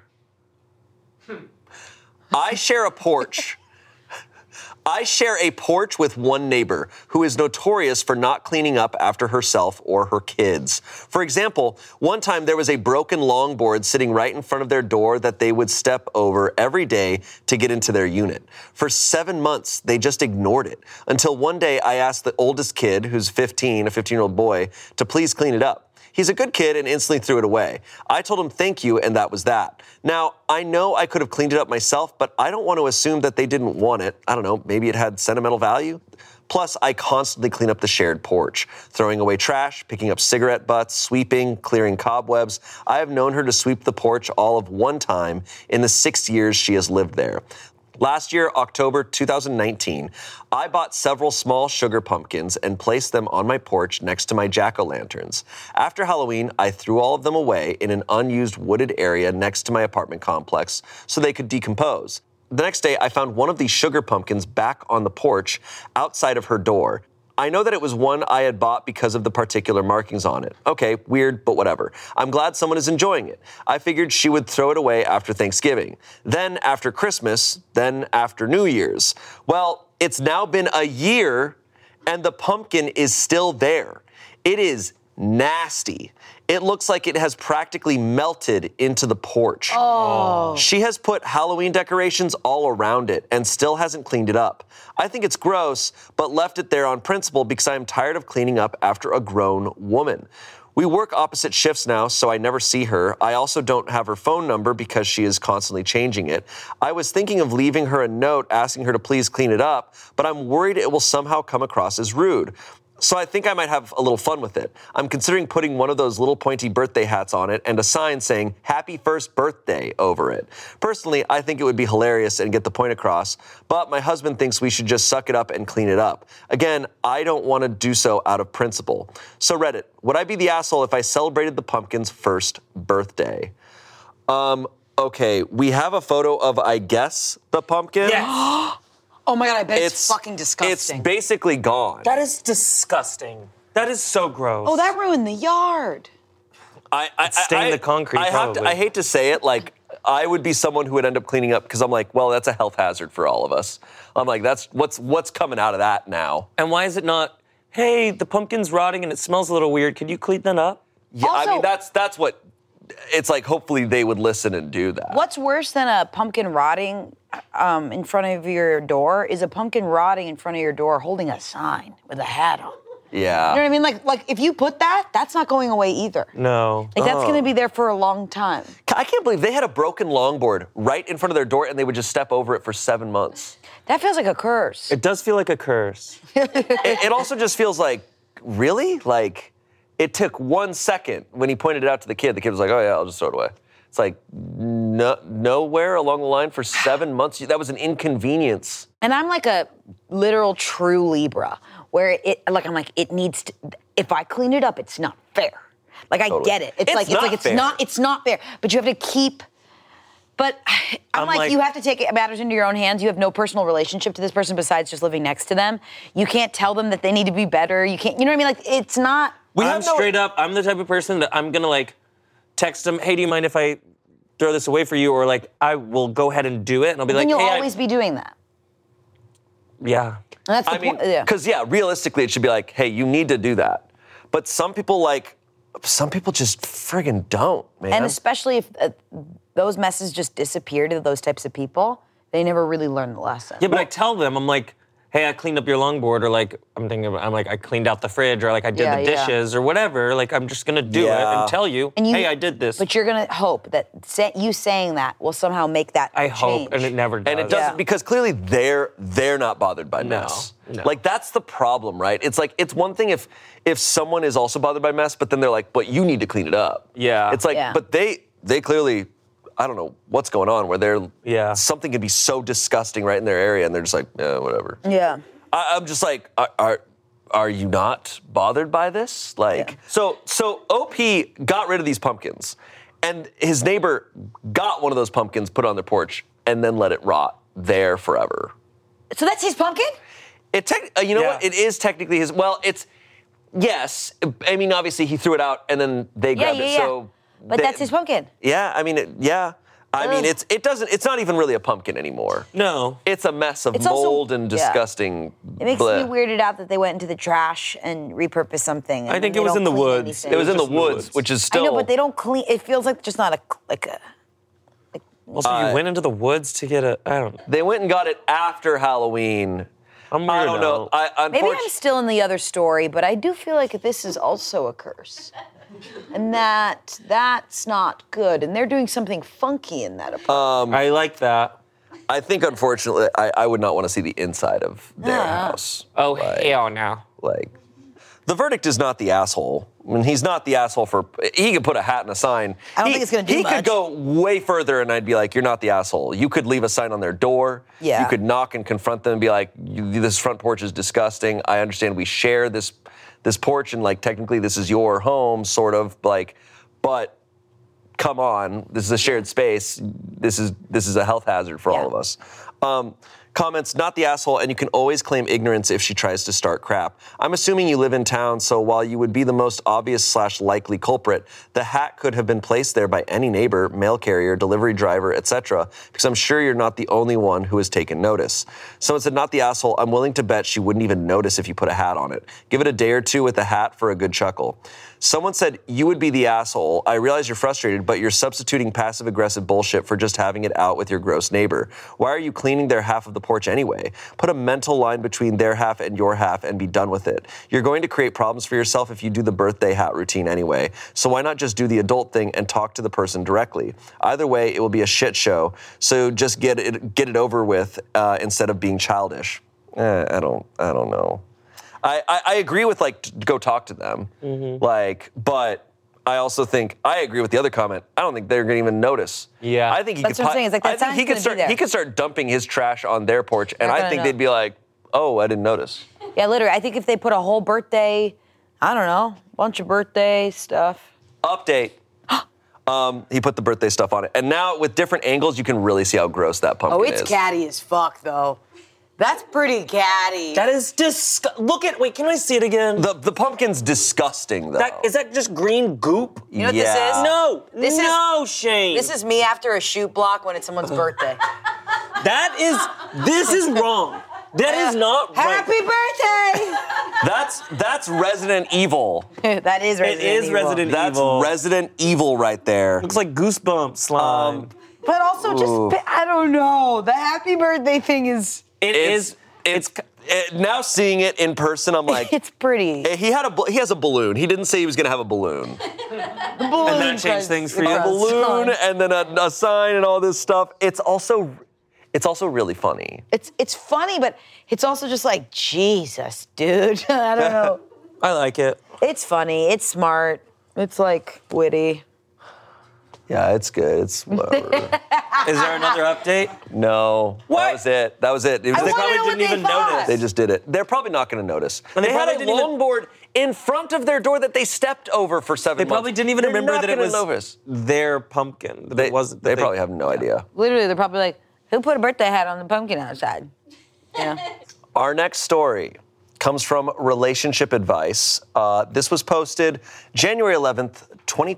I share a porch. I share a porch with one neighbor who is notorious for not cleaning up after herself or her kids. For example, one time there was a broken longboard sitting right in front of their door that they would step over every day to get into their unit. For 7 months, they just ignored it. Until one day I asked the oldest kid, who's 15, a 15-year-old boy, to please clean it up. He's a good kid and instantly threw it away. I told him thank you, and that was that. Now, I know I could have cleaned it up myself, but I don't want to assume that they didn't want it. I don't know, maybe it had sentimental value. Plus, I constantly clean up the shared porch, throwing away trash, picking up cigarette butts, sweeping, clearing cobwebs. I have known her to sweep the porch all of one time in the 6 years she has lived there. Last year, October 2019, I bought several small sugar pumpkins and placed them on my porch next to my jack-o'-lanterns. After Halloween, I threw all of them away in an unused wooded area next to my apartment complex so they could decompose. The next day, I found one of these sugar pumpkins back on the porch outside of her door. I know that it was one I had bought because of the particular markings on it. Okay, weird, but whatever. I'm glad someone is enjoying it. I figured she would throw it away after Thanksgiving, then after Christmas, then after New Year's. Well, it's now been a year, and the pumpkin is still there. It is nasty. It looks like it has practically melted into the porch. Oh. She has put Halloween decorations all around it and still hasn't cleaned it up. I think it's gross, but left it there on principle because I am tired of cleaning up after a grown woman. We work opposite shifts now, so I never see her. I also don't have her phone number because she is constantly changing it. I was thinking of leaving her a note asking her to please clean it up, but I'm worried it will somehow come across as rude. So I think I might have a little fun with it. I'm considering putting one of those little pointy birthday hats on it and a sign saying "Happy First Birthday" over it. Personally, I think it would be hilarious and get the point across, but my husband thinks we should just suck it up and clean it up. Again, I don't want to do so out of principle. So Reddit, would I be the asshole if I celebrated the pumpkin's first birthday? Okay, we have a photo of, I guess, the pumpkin. Yes. Oh my God, I bet it's fucking disgusting. It's basically gone. That is disgusting. That is so gross. Oh, that ruined the yard. It stained the concrete, probably. I hate to say it, like, I would be someone who would end up cleaning up because I'm like, well, that's a health hazard for all of us. I'm like, that's what's coming out of that now. And why is it not, hey, the pumpkin's rotting and it smells a little weird. Can you clean that up? Yeah, Also, I mean, that's what, it's like, hopefully they would listen and do that. What's worse than a pumpkin rotting in front of your door is a pumpkin rotting in front of your door holding a sign with a hat on. Yeah. You know what I mean? Like if you put that, that's not going away either. No. Like that's going to be there for a long time. I can't believe they had a broken longboard right in front of their door and they would just step over it for 7 months. That feels like a curse. It does feel like a curse. It also just feels like, really? Like, it took 1 second when he pointed it out to the kid. The kid was like, oh yeah, I'll just throw it away. It's like, nowhere along the line for 7 months. That was an inconvenience. And I'm like a literal true Libra, where it needs to, if I clean it up, it's not fair. Like I get it. It's not fair. But you have to keep, but I'm like, you have to take matters into your own hands. You have no personal relationship to this person besides just living next to them. You can't tell them that they need to be better. You can't, you know what I mean? Like it's not. I'm the type of person that I'm gonna like text them, hey, do you mind if I throw this away for you? Or like, I will go ahead and do it. And I'll be like, you'll hey, always be doing that. Yeah. And that's the point. Because realistically, it should be like, hey, you need to do that. But some people just friggin' don't, man. And especially if those messages just disappear to those types of people, they never really learn the lesson. Yeah, but I tell them, I'm like, hey, I cleaned up your longboard, or like, I cleaned out the fridge, or like I did the dishes, or whatever. Like, I'm just gonna do it and tell you, hey, I did this. But you're gonna hope that you saying that will somehow make that I change. hope, and it never does. And it doesn't, because clearly they're not bothered by mess. No. Like, that's the problem, right? It's like, it's one thing if someone is also bothered by mess, but then they're like, but you need to clean it up. Yeah. It's like, but they clearly, I don't know what's going on, where something could be so disgusting right in their area, and they're just like, yeah, whatever. Yeah. I'm just like, are you not bothered by this? Like, so OP got rid of these pumpkins, and his neighbor got one of those pumpkins, put it on their porch, and then let it rot there forever. So that's his pumpkin? You know what? It is technically his. Well, yes. I mean, obviously he threw it out, and then they grabbed it. So, but that's his pumpkin. Yeah. I mean, it's not even really a pumpkin anymore. No. It's a mess of mold and disgusting. It makes me weirded out that they went into the trash and repurposed something. I think it was in the woods. It was in the woods, which is still. I know, but they don't clean. It feels like just not a. Also, you went into the woods to get I don't know. They went and got it after Halloween. I don't know. Maybe I'm still in the other story, but I do feel like this is also a curse. And that's not good. And they're doing something funky in that apartment. I like that. I think, unfortunately, I would not want to see the inside of their house. Oh, hell no. Like, the verdict is not the asshole. I mean, he's not the asshole for... He could put a hat and a sign. I don't think it's going to do much. He could go way further, and I'd be like, you're not the asshole. You could leave a sign on their door. Yeah. You could knock and confront them and be like, this front porch is disgusting. I understand we share this porch, and, like, technically this is your home, sort of, like, but come on, this is a shared space. This is a health hazard for all of us. Comments, not the asshole, and you can always claim ignorance if she tries to start crap. I'm assuming you live in town, so while you would be the most obvious/likely culprit, the hat could have been placed there by any neighbor, mail carrier, delivery driver, etc., because I'm sure you're not the only one who has taken notice. Someone said, not the asshole, I'm willing to bet she wouldn't even notice if you put a hat on it. Give it a day or two with the hat for a good chuckle. Someone said, you would be the asshole. I realize you're frustrated, but you're substituting passive-aggressive bullshit for just having it out with your gross neighbor. Why are you cleaning their half of the porch anyway? Put a mental line between their half and your half and be done with it. You're going to create problems for yourself if you do the birthday hat routine anyway. So why not just do the adult thing and talk to the person directly? Either way, it will be a shit show. So just get it over with instead of being childish. I don't know. I agree with, like, go talk to them, like, but I also think I agree with the other comment. I don't think they're going to even notice. Yeah, I think That's what I'm saying. It's like that he could start dumping his trash on their porch, and I think they'd be like, "Oh, I didn't notice." Yeah, literally. I think if they put a whole birthday, I don't know, bunch of birthday stuff. Update. He put the birthday stuff on it, and now with different angles, you can really see how gross that pumpkin is. Oh, it's catty as fuck, though. That's pretty catty. That is disgusting. Wait, can I see it again? The pumpkin's disgusting, though. Is that just green goop? You know what this is? No, Shane. This is me after a shoot block when it's someone's birthday. This is wrong. That is not right. Happy birthday! That's Resident Evil. That is Resident Evil. It is Resident Evil. That's Resident Evil right there. Looks like Goosebumps slime. But also just, I don't know. The happy birthday thing is... It's now seeing it in person, I'm like, it's pretty. He has a balloon. He didn't say he was going to have a balloon. The balloon and that changed things for you. A balloon and then a sign and all this stuff. It's also really funny. It's funny, but it's also just like, Jesus, dude. I don't know. I like it. It's funny. It's smart. It's like witty. Yeah, it's good. It's whatever. Is there another update? No. What? That was it. They probably didn't even notice. They just did it. They're probably not going to notice. And they had a longboard in front of their door that they stepped over for 7 months. They probably didn't even remember that it was their pumpkin. They probably have no idea. Literally, they're probably like, who put a birthday hat on the pumpkin outside? Yeah. Our next story comes from Relationship Advice. This was posted January 11th,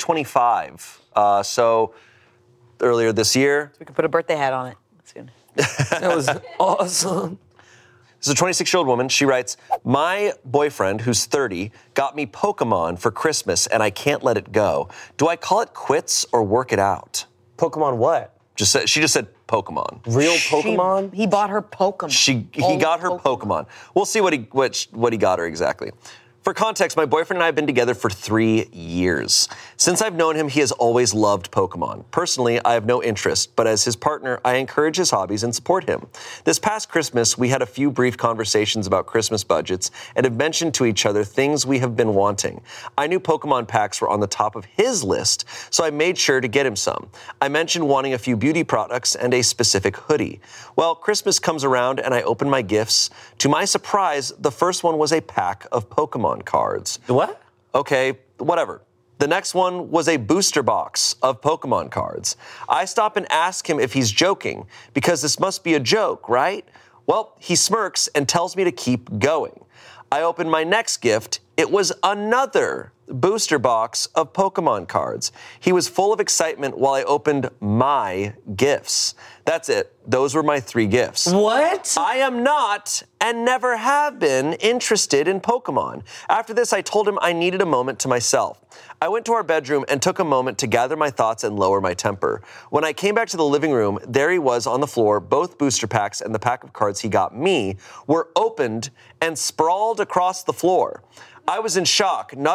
2025. So earlier this year. So we could put a birthday hat on it. That's good. That was awesome. This is a 26-year-old woman. She writes, my boyfriend, who's 30, got me Pokemon for Christmas, and I can't let it go. Do I call it quits or work it out? Pokemon what? She just said Pokemon. Real Pokemon? He bought her Pokemon. He got her Pokemon. We'll see what he got her exactly. For context, my boyfriend and I have been together for 3 years. Since I've known him, he has always loved Pokemon. Personally, I have no interest, but as his partner, I encourage his hobbies and support him. This past Christmas, we had a few brief conversations about Christmas budgets and have mentioned to each other things we have been wanting. I knew Pokemon packs were on the top of his list, so I made sure to get him some. I mentioned wanting a few beauty products and a specific hoodie. Well, Christmas comes around and I open my gifts. To my surprise, the first one was a pack of Pokemon cards. What? Okay, whatever. The next one was a booster box of Pokemon cards. I stop and ask him if he's joking, because this must be a joke, right? Well, he smirks and tells me to keep going. I open my next gift. It was another booster box of Pokemon cards. He was full of excitement while I opened my gifts. That's it. Those were my 3 gifts. What? I am not and never have been interested in Pokemon. After this, I told him I needed a moment to myself. I went to our bedroom and took a moment to gather my thoughts and lower my temper. When I came back to the living room, there he was on the floor. Both booster packs and the pack of cards he got me were opened and sprawled across the floor. I was in shock. Not only did he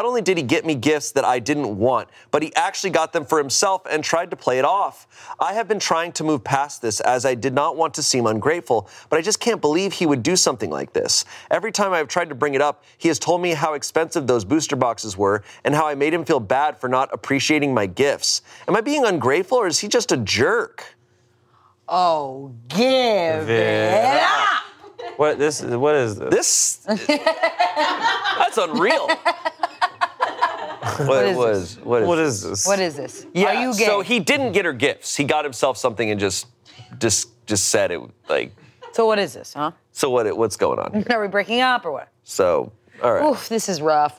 get me gifts that I didn't want, but he actually got them for himself and tried to play it off. I have been trying to move past this as I did not want to seem ungrateful, but I just can't believe he would do something like this. Every time I've tried to bring it up, he has told me how expensive those booster boxes were and how I made him feel bad for not appreciating my gifts. Am I being ungrateful or is he just a jerk? Oh, give it up! What is this? That's unreal. What is this? What is this? Yeah, Are you gay? so he didn't get her gifts. He got himself something and just said it like. So what is this, huh? So what's going on here? Are we breaking up or what? So, all right. Oof, this is rough.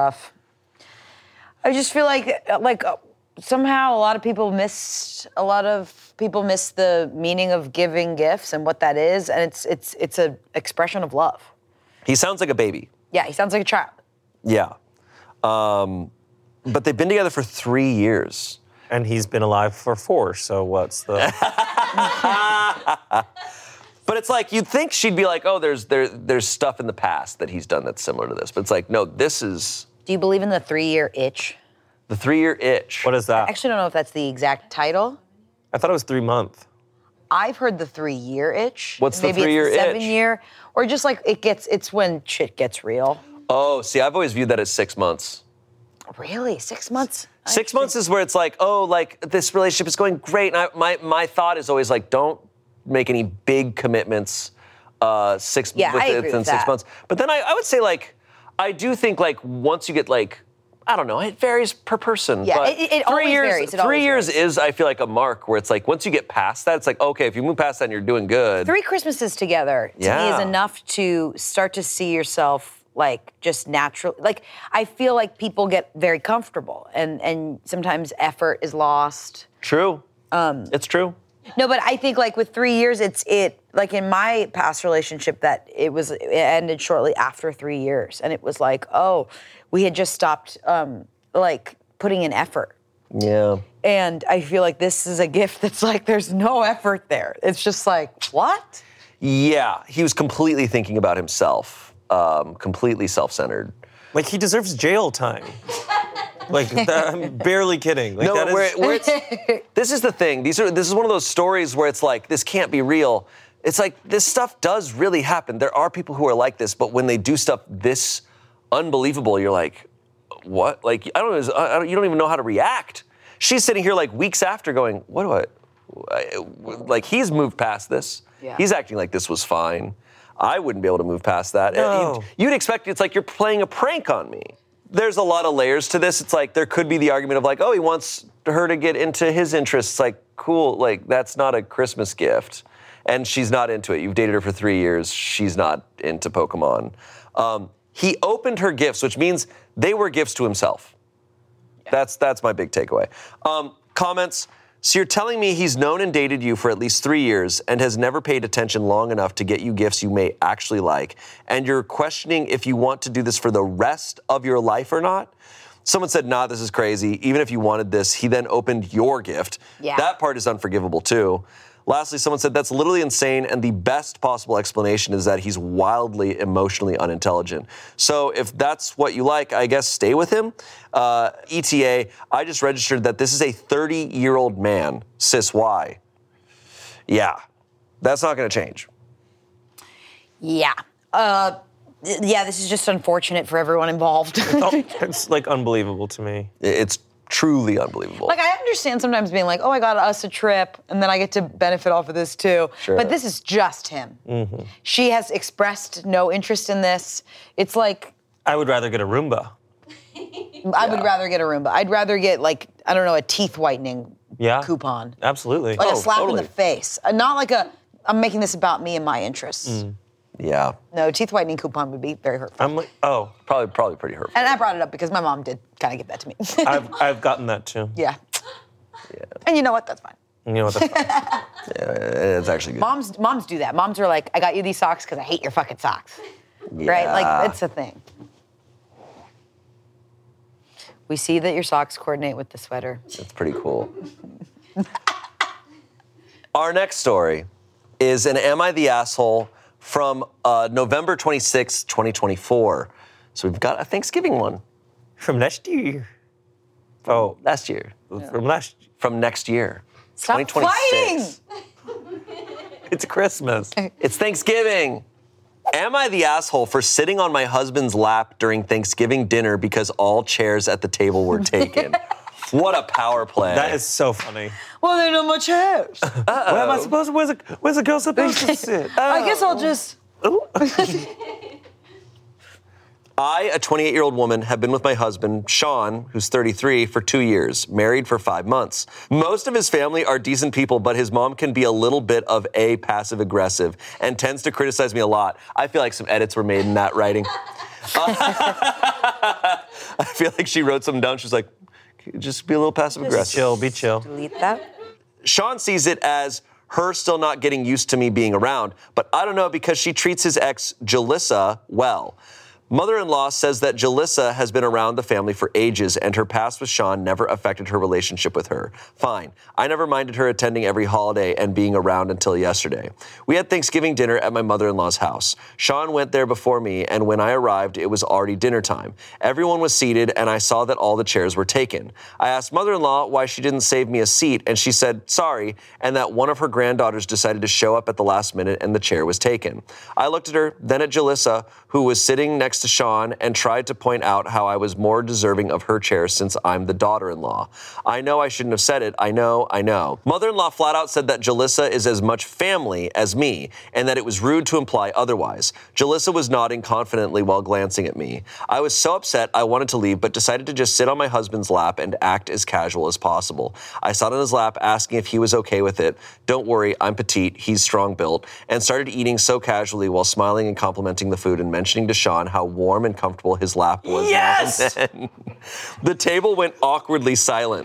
I just feel like somehow a lot of people miss the meaning of giving gifts and what that is, and it's an expression of love. He sounds like a baby. Yeah, he sounds like a child. Yeah. But they've been together for 3 years. And he's been alive for 4, so what's the... But it's like, you'd think she'd be like, oh, there's stuff in the past that he's done that's similar to this. But it's like, no, this is... Do you believe in the 3-year itch? The 3-year itch. What is that? I actually don't know if that's the exact title. I thought it was 3 month. I've heard the 3-year itch. What's the 3-year itch? Maybe it's the 7-year, or just like it's when shit gets real. Oh, see, I've always viewed that as 6 months. Really? 6 months? 6 months is where it's like, oh, like this relationship is going great. And my thought is always like, don't make any big commitments within 6 months. But then I would say like, I do think like once you get like, I don't know, it varies per person. Yeah, but it always varies. 3 years is, I feel like, a mark where it's like, once you get past that, it's like, okay, if you move past that and you're doing good. 3 Christmases together to me is enough to start to see yourself like just natural. Like I feel like people get very comfortable and sometimes effort is lost. True. It's true. No, but I think like with 3 years, it like in my past relationship that it ended shortly after 3 years, and it was like, oh, we had just stopped like putting in effort. Yeah. And I feel like this is a gift that's like there's no effort there. It's just like, what? Yeah, he was completely thinking about himself, completely self-centered. Like he deserves jail time. Like, I'm barely kidding. Like, no, that where it's, this is the thing. This is one of those stories where it's like, this can't be real. It's like, this stuff does really happen. There are people who are like this, but when they do stuff this unbelievable, you're like, what? Like, you don't even know how to react. She's sitting here like weeks after going, like he's moved past this. Yeah. He's acting like this was fine. I wouldn't be able to move past that. No. You'd expect it's like you're playing a prank on me. There's a lot of layers to this. It's like there could be the argument of like, oh, he wants her to get into his interests. Like, cool, like that's not a Christmas gift. And she's not into it. You've dated her for 3 years. She's not into Pokemon. He opened her gifts, which means they were gifts to himself. Yeah. That's my big takeaway. Comments. So you're telling me he's known and dated you for at least 3 years and has never paid attention long enough to get you gifts you may actually like, and you're questioning if you want to do this for the rest of your life or not? Someone said, nah, this is crazy. Even if you wanted this, he then opened your gift. Yeah. That part is unforgivable too. Lastly, someone said, that's literally insane, and the best possible explanation is that he's wildly emotionally unintelligent. So if that's what you like, I guess stay with him. ETA, I just registered that this is a 30-year-old man, cis Y. Yeah, that's not going to change. Yeah. Yeah, this is just unfortunate for everyone involved. It's like unbelievable to me. It's truly unbelievable. Like, I understand sometimes being like, oh, I got us a trip, and then I get to benefit off of this too. Sure. But this is just him. Mm-hmm. She has expressed no interest in this. It's like... I would rather get a Roomba. I would rather get a Roomba. I'd rather get, like, I don't know, a teeth whitening coupon. Absolutely. Like a slap totally. in the face. Not like I'm making this about me and my interests. Mm. Yeah. No, teeth whitening coupon would be very hurtful. I'm like, oh. Probably pretty hurtful. And I brought it up because my mom did kind of give that to me. I've gotten that too. Yeah. And you know what? That's fine. You know what? That's fine. Yeah, it's actually good. Moms do that. Moms are like, I got you these socks because I hate your fucking socks. Yeah. Right? Like, it's a thing. We see that your socks coordinate with the sweater. That's pretty cool. Our next story is an Am I the Asshole from November 26, 2024. So we've got a Thanksgiving one. From last year. Oh, last year. From last. From next year. Stop 2026. It's Christmas. It's Thanksgiving. Am I the asshole for sitting on my husband's lap during Thanksgiving dinner because all chairs at the table were taken? What a power play. That is so funny. Well, there are no more chairs. Where am I supposed to, where's the girl supposed to sit? I guess I'll just... I, a 28-year-old woman, have been with my husband, Sean, who's 33, for 2 years, married for 5 months. Most of his family are decent people, but his mom can be a little bit of a passive-aggressive and tends to criticize me a lot. I feel like some edits were made in that writing. I feel like she wrote something down. She's like, just be a little passive-aggressive. Be chill. Delete that. Sean sees it as her still not getting used to me being around, but I don't know because she treats his ex, Jalissa, well. Mother-in-law says that Jalissa has been around the family for ages and her past with Sean never affected her relationship with her. Fine. I never minded her attending every holiday and being around until yesterday. We had Thanksgiving dinner at my mother-in-law's house. Sean went there before me, and when I arrived, it was already dinner time. Everyone was seated, and I saw that all the chairs were taken. I asked mother-in-law why she didn't save me a seat, and she said sorry, and that one of her granddaughters decided to show up at the last minute and the chair was taken. I looked at her, then at Jalissa, who was sitting next to Sean, and tried to point out how I was more deserving of her chair since I'm the daughter-in-law. I know I shouldn't have said it. I know. Mother-in-law flat out said that Jalissa is as much family as me, and that it was rude to imply otherwise. Jalissa was nodding confidently while glancing at me. I was so upset I wanted to leave, but decided to just sit on my husband's lap and act as casual as possible. I sat on his lap asking if he was okay with it. Don't worry, I'm petite, he's strong-built, and started eating so casually while smiling and complimenting the food and mentioning to Sean how warm and comfortable his lap was. Yes! The table went awkwardly silent.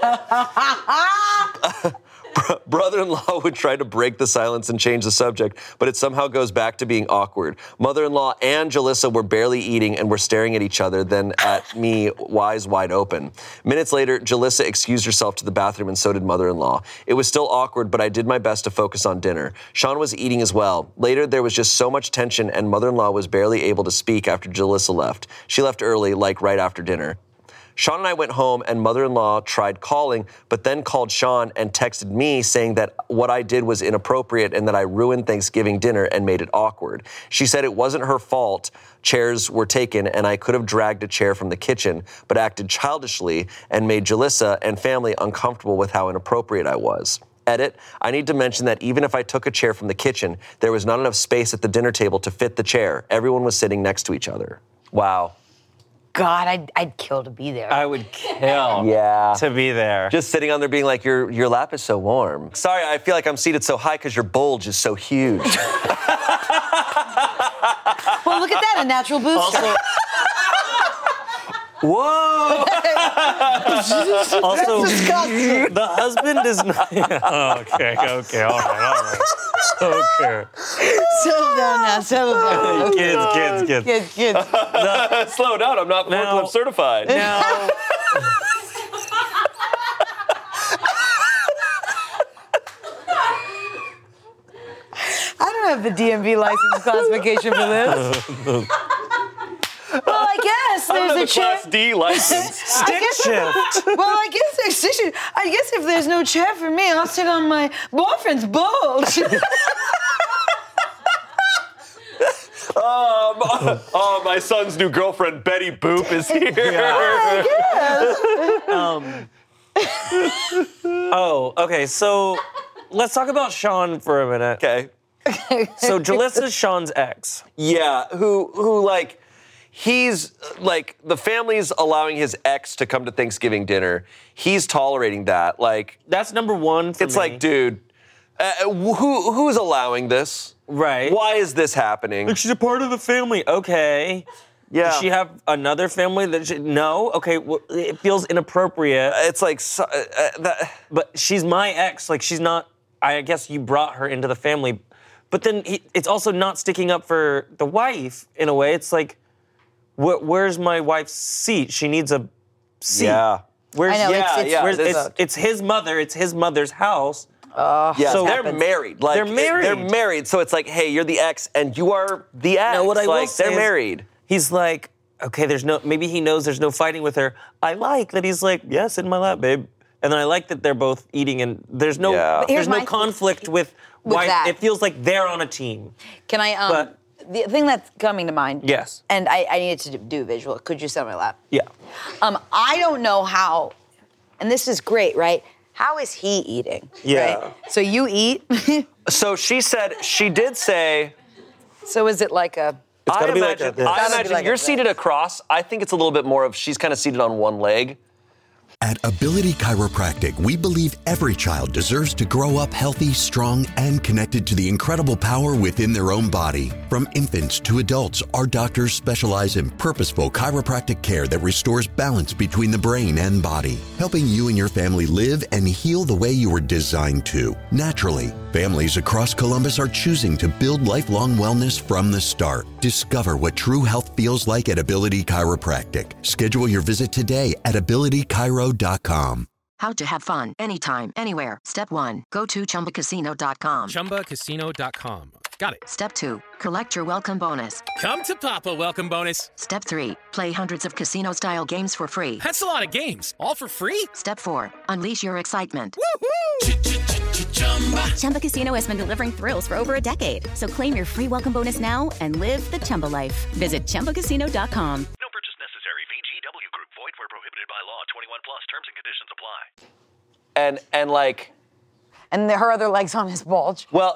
Brother-in-law would try to break the silence and change the subject, but it somehow goes back to being awkward. Mother-in-law and Jalissa were barely eating and were staring at each other, then at me, eyes wide open. Minutes later, Jalissa excused herself to the bathroom and so did mother-in-law. It was still awkward, but I did my best to focus on dinner. Sean was eating as well. Later, there was just so much tension and mother-in-law was barely able to speak after Jalissa left. She left early, like right after dinner. Sean and I went home and mother-in-law tried calling, but then called Sean and texted me saying that what I did was inappropriate and that I ruined Thanksgiving dinner and made it awkward. She said it wasn't her fault. Chairs were taken and I could have dragged a chair from the kitchen, but acted childishly and made Jalissa and family uncomfortable with how inappropriate I was. Edit, I need to mention that even if I took a chair from the kitchen, there was not enough space at the dinner table to fit the chair. Everyone was sitting next to each other. Wow. God, I'd kill to be there. I would kill to be there. Just sitting on there being like, your lap is so warm. Sorry, I feel like I'm seated so high because your bulge is so huge. Well, look at that, a natural booster. Whoa! Also, the husband is not... Okay, all right. Okay. Settle down now, settle down. Kids. Slow down, I'm not forklift certified. Now... I don't have the DMV license classification for this. Well, I guess there's a chair. Class D license. Stick shift. Well, I guess there's stick shift. I guess if there's no chair for me, I'll sit on my boyfriend's bulge. My son's new girlfriend, Betty Boop, is here. Okay, so let's talk about Sean for a minute. Okay. So Jalissa's Sean's ex. Yeah, who like, he's like, the family's allowing his ex to come to Thanksgiving dinner. He's tolerating that. Like, that's number one for it's me. like, dude, who's allowing this? Right. Why is this happening? Like, she's a part of the family. Okay. Yeah. Does she have another family that no? Okay, well, it feels inappropriate. It's like, but she's my ex. Like, she's not, I guess you brought her into the family. But then it's also not sticking up for the wife in a way. It's like, where's my wife's seat? She needs a seat. Yeah. Where's, I know, it's his mother. It's his mother's house. Yeah, so they're married. Like, they're married. They're married. So it's like, hey, you're the ex, and you are the ex. Now, what I will like, say they're is, married. He's like, okay, maybe he knows there's no fighting with her. I like that he's like, yeah, sit in my lap, babe. And then I like that they're both eating and there's no conflict with why that. it feels like they're on a team. Can I, the thing that's coming to mind. Yes. And I needed to do a visual. Could you sit on my lap? Yeah. I don't know how, and this is great, right? How is he eating? Yeah. Right? So you eat? So she did say. So is it like a? I imagine like you're a- seated across. I think it's a little bit more of she's kind of seated on one leg. At Ability Chiropractic, we believe every child deserves to grow up healthy, strong, and connected to the incredible power within their own body. From infants to adults, our doctors specialize in purposeful chiropractic care that restores balance between the brain and body, helping you and your family live and heal the way you were designed to, naturally. Families across Columbus are choosing to build lifelong wellness from the start. Discover what true health feels like at Ability Chiropractic. Schedule your visit today at abilitychiro.com. How to have fun anytime, anywhere. Step 1. Go to ChumbaCasino.com. ChumbaCasino.com. Got it. Step 2. Collect your welcome bonus. Come to Papa welcome bonus. Step 3. Play hundreds of casino-style games for free. That's a lot of games. All for free? Step 4. Unleash your excitement. Chumba Casino has been delivering thrills for over a decade. So claim your free welcome bonus now and live the Chumba life. Visit ChumbaCasino.com. No purchase necessary. VGW Group. Void where prohibited by law. 21 plus. Terms and conditions apply. And like. And her other leg's on his bulge. Well.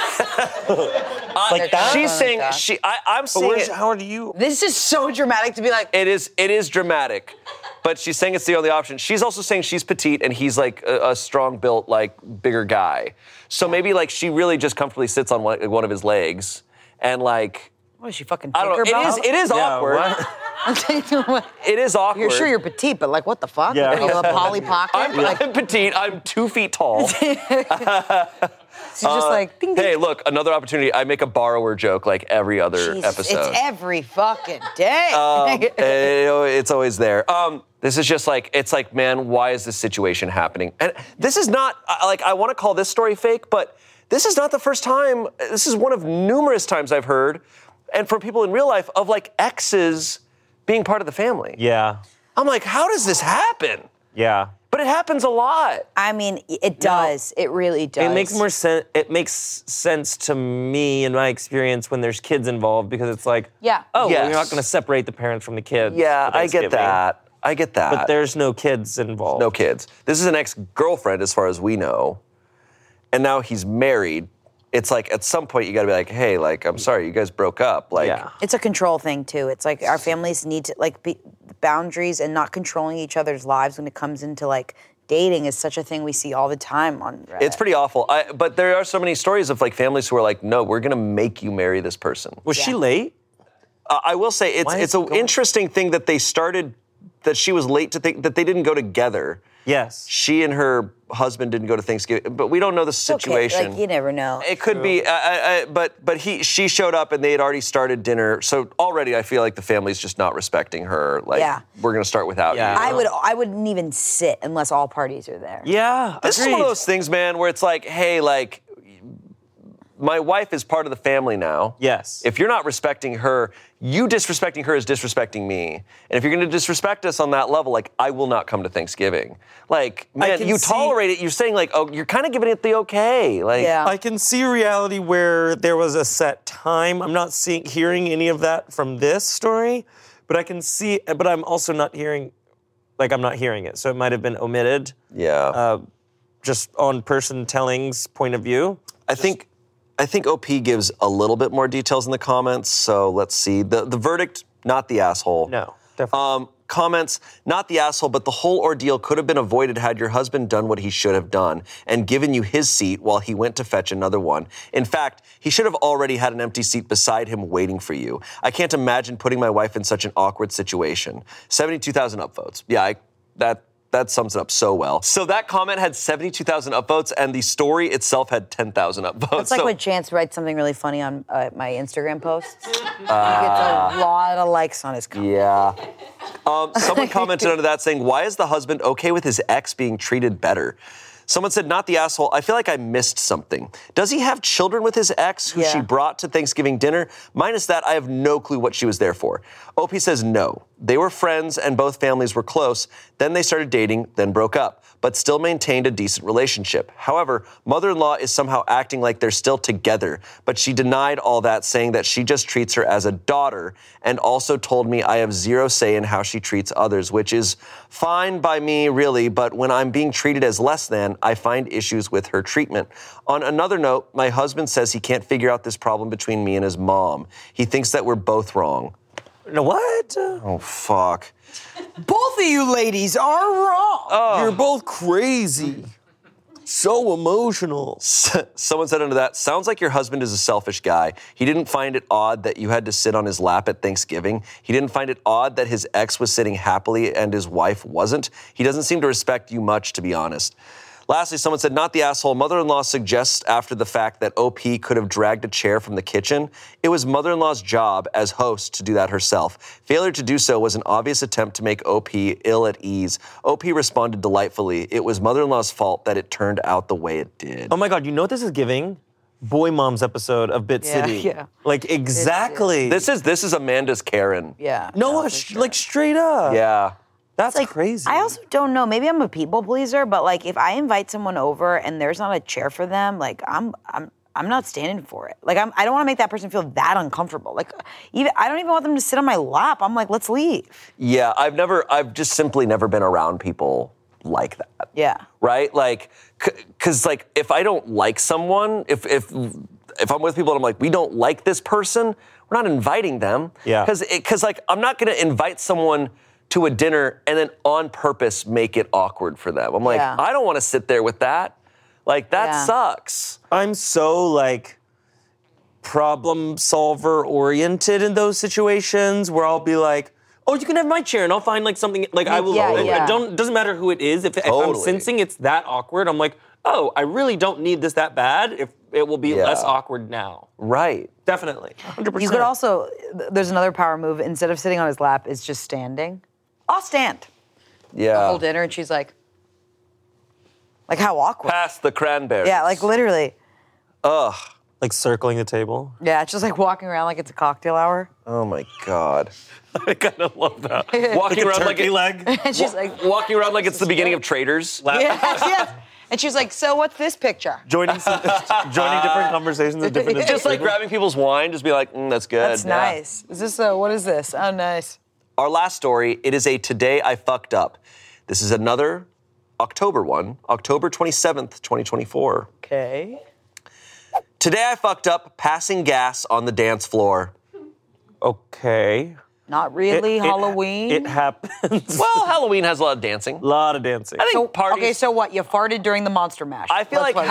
Like that? She's saying I'm saying. How do you? This is so dramatic to be like. It is dramatic, but she's saying it's the only option. She's also saying she's petite and he's like a strong built, like bigger guy. So maybe like she really just comfortably sits on one of his legs and like. What is she fucking? I don't know. It is awkward. I'm telling you what. It is awkward. You're sure you're petite, but like, what the fuck? Yeah. Are you a Polly Pocket? I'm petite. I'm 2 feet tall. She's just like, ding, ding. Hey, look, another opportunity. I make a borrower joke like every other Jesus, episode. It's every fucking day. It's always there. This is just like, it's like, man, why is this situation happening? And this is not, like, I want to call this story fake, but this is not the first time. This is one of numerous times I've heard, and from people in real life, of like exes being part of the family. Yeah. I'm like, how does this happen? Yeah. But it happens a lot. I mean, it does. It really does. It makes more sense. It makes sense to me in my experience when there's kids involved because it's like, Yeah. oh, Yes. well, you're not going to separate the parents from the kids. Yeah, for I get Thanksgiving. that. But there's no kids involved. No kids. This is an ex-girlfriend, as far as we know, and now he's married. It's like at some point you got to be like, hey, like I'm sorry, you guys broke up. Like, Yeah. It's a control thing too. It's like our families need to like be boundaries and not controlling each other's lives when it comes into like dating is such a thing we see all the time on Reddit. it's pretty awful. But there are so many stories of like families who are like, no, we're gonna make you marry this person. Was she late? I will say Why is it's an it going- interesting thing that they started, that she was late to think that they didn't go together. Yes. She and her husband didn't go to Thanksgiving, but we don't know the situation. Okay, like you never know. It could be, but she showed up and they had already started dinner. So already I feel like the family's just not respecting her. Like, Yeah. we're gonna start without Yeah. you. I wouldn't even sit unless all parties are there. Yeah. This is one agreed. of those things, man, where it's like, hey, like, my wife is part of the family now. Yes. If you're not respecting her, you disrespecting her is disrespecting me. And if you're gonna disrespect us on that level, like, I will not come to Thanksgiving. Like, man, can you see- tolerate it. You're saying like, oh, you're kind of giving it the okay. Like, Yeah. I can see a reality where there was a set time. I'm not hearing any of that from this story, but I can see, but I'm also not hearing, like I'm not hearing it. So it might have been omitted, yeah. just on person telling's point of view. I think OP gives a little bit more details in the comments. So let's see. The verdict, not the asshole. No, definitely. Comments, not the asshole, but the whole ordeal could have been avoided had your husband done what he should have done and given you his seat while he went to fetch another one. In fact, he should have already had an empty seat beside him waiting for you. I can't imagine putting my wife in such an awkward situation. 72,000 upvotes. Yeah, that sums it up so well. So that comment had 72,000 upvotes, and the story itself had 10,000 upvotes. It's like when Chance writes something really funny on my Instagram posts. He gets a lot of likes on his comment. Yeah. Someone commented under that saying, why is the husband okay with his ex being treated better? Someone said, not the asshole. I feel like I missed something. Does he have children with his ex who she brought to Thanksgiving dinner? Minus that, I have no clue what she was there for. OP says no. They were friends and both families were close. Then they started dating, then broke up, but still maintained a decent relationship. However, mother-in-law is somehow acting like they're still together, but she denied all that, saying that she just treats her as a daughter, and also told me I have zero say in how she treats others, which is fine by me, really, but when I'm being treated as less than, I find issues with her treatment. On another note, my husband says he can't figure out this problem between me and his mom. He thinks that we're both wrong. No, what? Oh, fuck. Both of you ladies are wrong. You're both crazy. So emotional. Someone said under that, sounds like your husband is a selfish guy. He didn't find it odd that you had to sit on his lap at Thanksgiving. He didn't find it odd that his ex was sitting happily and his wife wasn't. He doesn't seem to respect you much, to be honest. Lastly, someone said, not the asshole. Mother-in-law suggests after the fact that OP could have dragged a chair from the kitchen. It was mother-in-law's job as host to do that herself. Failure to do so was an obvious attempt to make OP ill at ease. OP responded delightfully. It was mother-in-law's fault that it turned out the way it did. Oh my God, you know what this is giving? Boy Mom's episode of Bit City. Yeah. Like, exactly. This is Amanda's Karen. Yeah. No, like straight up. Yeah. That's like, crazy. I also don't know. Maybe I'm a people pleaser, but like if I invite someone over and there's not a chair for them, like I'm not standing for it. Like I don't want to make that person feel that uncomfortable. Like I don't even want them to sit on my lap. I'm like, let's leave. Yeah, I've just simply never been around people like that. Yeah. Right? Like, cause like if I don't like someone, if I'm with people and I'm like, we don't like this person, we're not inviting them. Yeah. Cause like I'm not gonna invite someone to a dinner and then on purpose make it awkward for them. I'm like, I don't want to sit there with that. Like, that sucks. I'm so, like, problem solver oriented in those situations where I'll be like, oh, you can have my chair and I'll find, like, something, like, I will, it doesn't matter who it is. If I'm sensing it's that awkward, I'm like, oh, I really don't need this that bad. If it will be less awkward now. Right. Definitely. 100%. You could also, there's another power move. Instead of sitting on his lap, is just standing. I'll stand. Yeah. The whole dinner, and she's like how awkward. Pass the cranberries. Yeah, like literally. Ugh. Like circling the table. Yeah, it's just like walking around like it's a cocktail hour. Oh my God. I kind of love that. Walking around like leg. And she's like walking around like it's the beginning of Traders. Yeah. And she's like, so what's this picture? Joining different conversations at different. Just like grabbing people's wine, just be like, that's good. That's nice. Is this what is this? Oh, nice. Our last story, it is a Today I Fucked Up. This is another October one, October 27th, 2024. Okay. Today I fucked up passing gas on the dance floor. Okay. Not really Halloween. It happens. Well, Halloween has a lot of dancing. A lot of dancing. I think parties. Okay, so what? You farted during the Monster Mash. I feel like.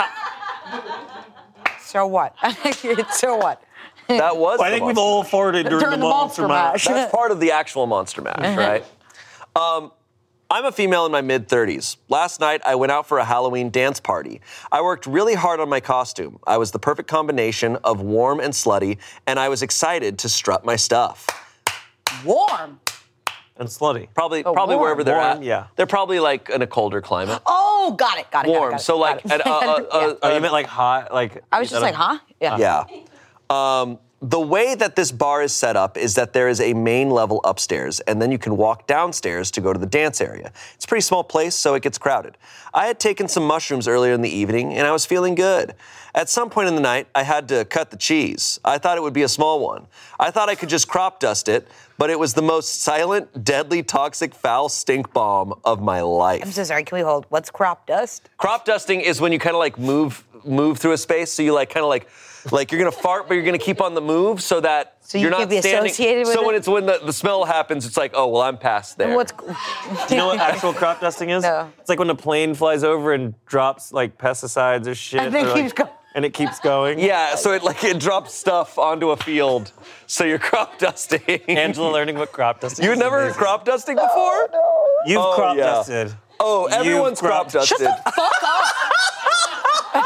So what? So what? That was. Well, I think we've all farted during the Monster Mash. That's part of the actual Monster Mash, right? I'm a female in my mid-30s. Last night, I went out for a Halloween dance party. I worked really hard on my costume. I was the perfect combination of warm and slutty, and I was excited to strut my stuff. Warm? And slutty. Probably warm. wherever they're at. Yeah. They're probably like in a colder climate. Oh, got it. Warm. Got it. So like, Oh, you meant like hot? Like I was just like, huh? Yeah. The way that this bar is set up is that there is a main level upstairs, and then you can walk downstairs to go to the dance area. It's a pretty small place, so it gets crowded. I had taken some mushrooms earlier in the evening, and I was feeling good. At some point in the night, I had to cut the cheese. I thought it would be a small one. I thought I could just crop dust it, but it was the most silent, deadly, toxic, foul stink bomb of my life. I'm so sorry. Can we hold? What's crop dust? Crop dusting is when you kind of like move through a space, so you like kind of like you're gonna fart, but you're gonna keep on the move so that you you're not can't be standing. associated with So when the smell happens, it's like, oh well, I'm past there. What's? Do you know what actual crop dusting is? No. It's like when a plane flies over and drops like pesticides or shit. And then or, keeps going. And it keeps going. Yeah, so it drops stuff onto a field, so you're crop dusting. Angela learning what crop dusting is. You never crop dusting before? No. You've crop dusted. Oh, everyone's crop dusted. Shut the fuck up!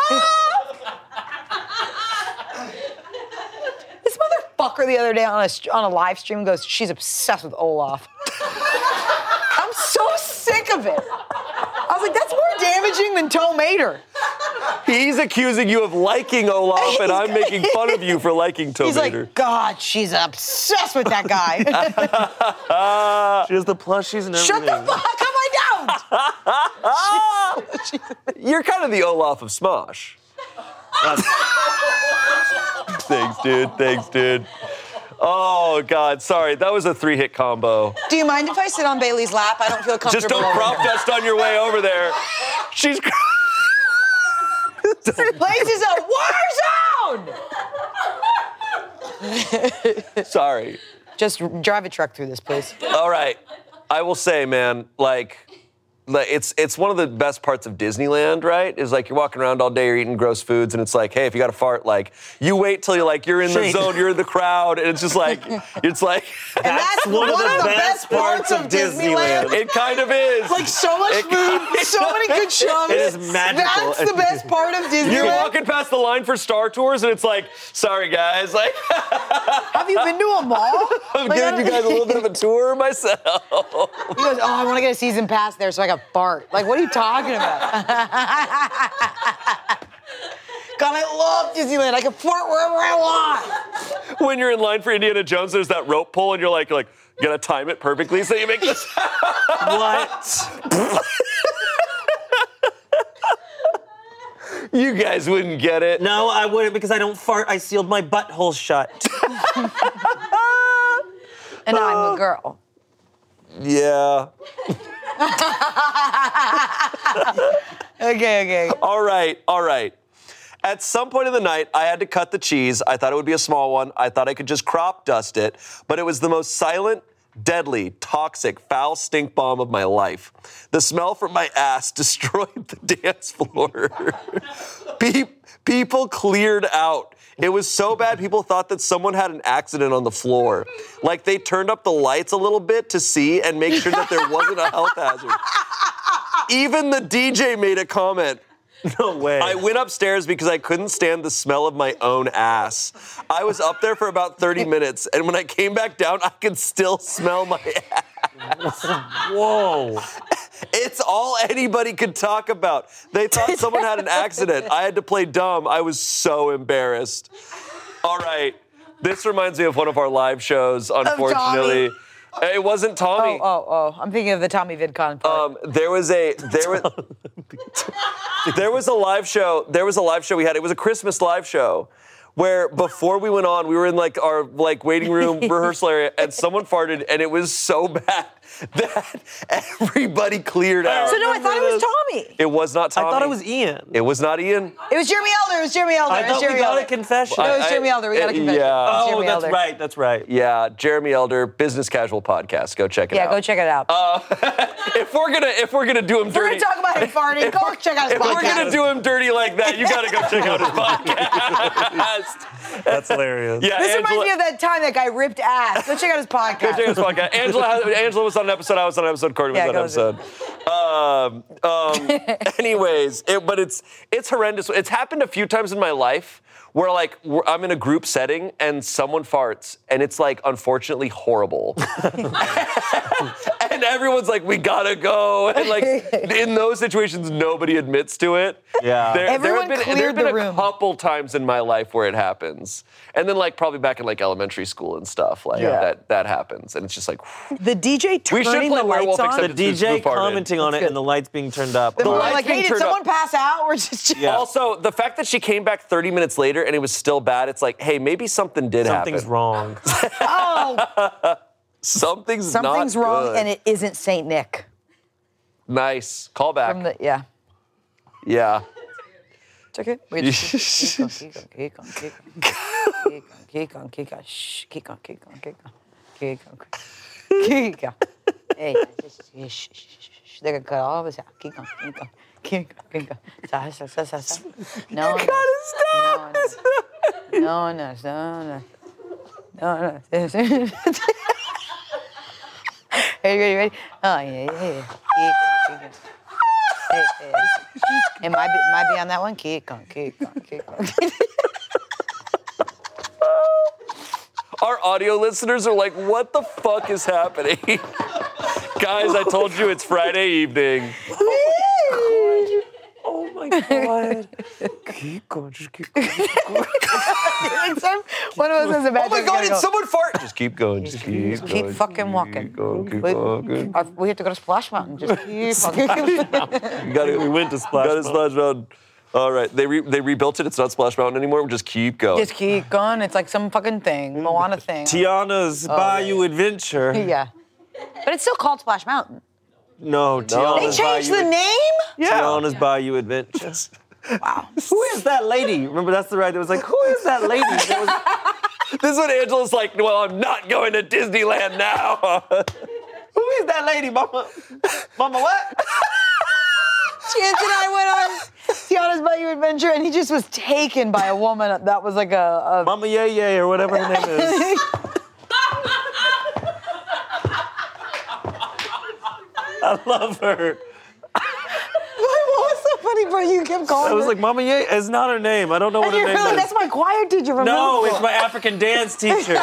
This motherfucker the other day on a live stream goes, she's obsessed with Olaf. I'm so sick of it. I was like, that's more damage damaging than Tomater. He's accusing you of liking Olaf, and I'm making fun of you for liking Tomater. He's like, God, she's obsessed with that guy. She has the plushies and everything. Shut the fuck up, I don't. You're kind of the Olaf of Smosh. Thanks, dude. Oh, God, sorry. That was a 3-hit combo. Do you mind if I sit on Bailey's lap? I don't feel comfortable. Just don't crop dust on your way over there. She's... This place is a war zone! Sorry. Just drive a truck through this, please. All right. I will say, man, like it's one of the best parts of Disneyland, right? Is like you're walking around all day, you're eating gross foods, and it's like, hey, if you got to fart, like you wait till you're in the zone, you're in the crowd, and it's just like, it's like. And that's one of the best parts of Disneyland. It kind of is. Like so much food, so many good shows. It is magical. That's the best part of Disneyland. You're walking past the line for Star Tours, and it's like, sorry guys, like. Have you been to a mall? I'm giving you guys a little bit of a tour myself. He goes, oh, I want to get a season pass there so I can fart. Like, what are you talking about? God, I love Disneyland. I can fart wherever I want. When you're in line for Indiana Jones, there's that rope pull, and you're like, gotta time it perfectly so you make this. What? You guys wouldn't get it. No, I wouldn't because I don't fart. I sealed my butthole shut. And I'm a girl. Yeah. Okay. All right. At some point in the night, I had to cut the cheese. I thought it would be a small one. I thought I could just crop dust it, but it was the most silent, deadly, toxic, foul stink bomb of my life. The smell from my ass destroyed the dance floor. People cleared out. It was so bad, people thought that someone had an accident on the floor. Like they turned up the lights a little bit to see and make sure that there wasn't a health hazard. Even the DJ made a comment. No way. I went upstairs because I couldn't stand the smell of my own ass. I was up there for about 30 minutes, and when I came back down, I could still smell my ass. Whoa. It's all anybody could talk about. They thought someone had an accident. I had to play dumb. I was so embarrassed. All right. This reminds me of one of our live shows, unfortunately. It wasn't Tommy. Oh. I'm thinking of the Tommy VidCon part. There was a live show. There was a live show we had. It was a Christmas live show where before we went on, we were in our waiting room rehearsal area, and someone farted, and it was so bad that everybody cleared out. So no, I thought it was Tommy. It was not Tommy. I thought it was Ian. It was not Ian. It was Jeremy Elder. I thought we got a confession. No, it was Jeremy Elder. We got a confession. Yeah. Oh, that's right. Yeah, Jeremy Elder, Business Casual Podcast. Go check it out. Yeah, go check it out. If we're gonna do him dirty, we're gonna talk about him farting. Go check out his podcast. If we're gonna do him dirty like that, you gotta go check out his podcast. That's hilarious. Yeah, this reminds me of that time that guy ripped ass. Go check out his podcast. Go check out his podcast. Angela was on an episode. I was on an episode. Corey was on an episode. Anyways, but it's horrendous. It's happened a few times in my life where I'm in a group setting and someone farts and it's unfortunately horrible. And everyone's like, we gotta go. And in those situations, nobody admits to it. Yeah. There have been the room. a couple times in my life where it happens. And then probably back in elementary school and stuff that happens. And it's just the DJ turning the lights on. The DJ commenting on it and the lights being turned up. The lights being turned up. Did someone pass out? We're just yeah. Also, the fact that she came back 30 minutes later and it was still bad, it's hey, maybe something did happen. Something's wrong. Oh. Something's wrong, good. and it isn't Saint Nick. Nice. Call back. Yeah. It's okay. Wait, keep on. Hey, they're gonna cut all of us out. Keep on. No. Are you ready? Oh, yeah. Hey. It might be on that one. Keep on. Our audio listeners are like, what the fuck is happening? Guys, I told you it's Friday evening. my God. Keep going, just keep going. One of us has a bad Oh my God, did someone fart? Just keep going, just keep going. Keep fucking walking. Keep walking. We have to go to Splash Mountain. Just keep fucking. We went to Splash Mountain. All right, they rebuilt it. It's not Splash Mountain anymore. Just keep going. Just keep going. It's like some fucking thing, Moana thing. Tiana's Bayou Adventure. Yeah. But it's still called Splash Mountain. No, Tiana's They changed the name? Yeah. Tiana's Bayou Adventure. Wow. Who is that lady? Remember, that's the ride that was like, who is that lady? This is what Angela's like, well, I'm not going to Disneyland now. Who is that lady, Mama? Mama what? Chance and I went on Tiana's Bayou Adventure, and he just was taken by a woman that was like a Mama Yay Yay or whatever her name is. I love her. What was so funny, bro? You kept calling I was her. like, Mama Yay. It's not her name. I don't know what her name is. That's my choir teacher from No, middle it's school. my African dance teacher.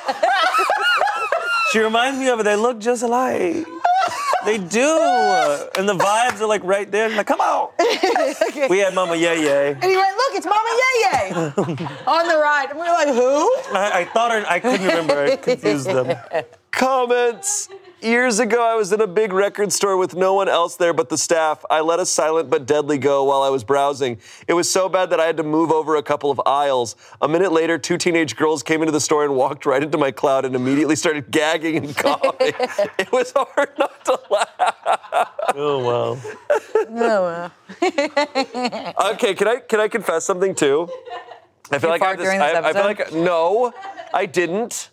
She reminds me of her. They look just alike. They do. And the vibes are like right there. I'm like, come on. Okay. We had Mama Yay Yay. And he went, look, it's Mama Yay Yay on the ride. And we were like, who? I thought I couldn't remember. I confused them. Comments. Years ago, I was in a big record store with no one else there but the staff. I let a silent but deadly go while I was browsing. It was so bad that I had to move over a couple of aisles. A minute later, 2 teenage girls came into the store and walked right into my cloud and immediately started gagging and coughing. It was hard not to laugh. Oh, wow. No. Okay, can I confess something too? I feel like I have this. I feel like no, I didn't.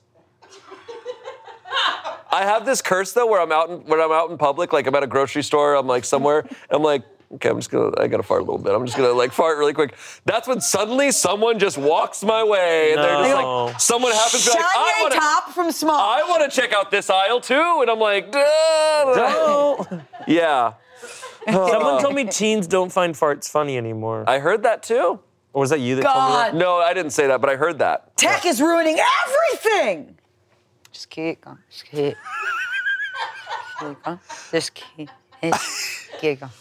I have this curse though, where I'm out in public, like I'm at a grocery store, I'm like somewhere, and I'm like, okay, I gotta fart a little bit. I'm just gonna like fart really quick. That's when suddenly someone just walks my way, and they're just like, someone happens to be like, Shiny top from small. I want to check out this aisle too, and I'm like, don't. Yeah. Someone told me teens don't find farts funny anymore. I heard that too. Or was that you that told me that? No, I didn't say that, but I heard that. Tech is ruining everything. Just keep going. Just keep. Keep going. Just keep. Keep going.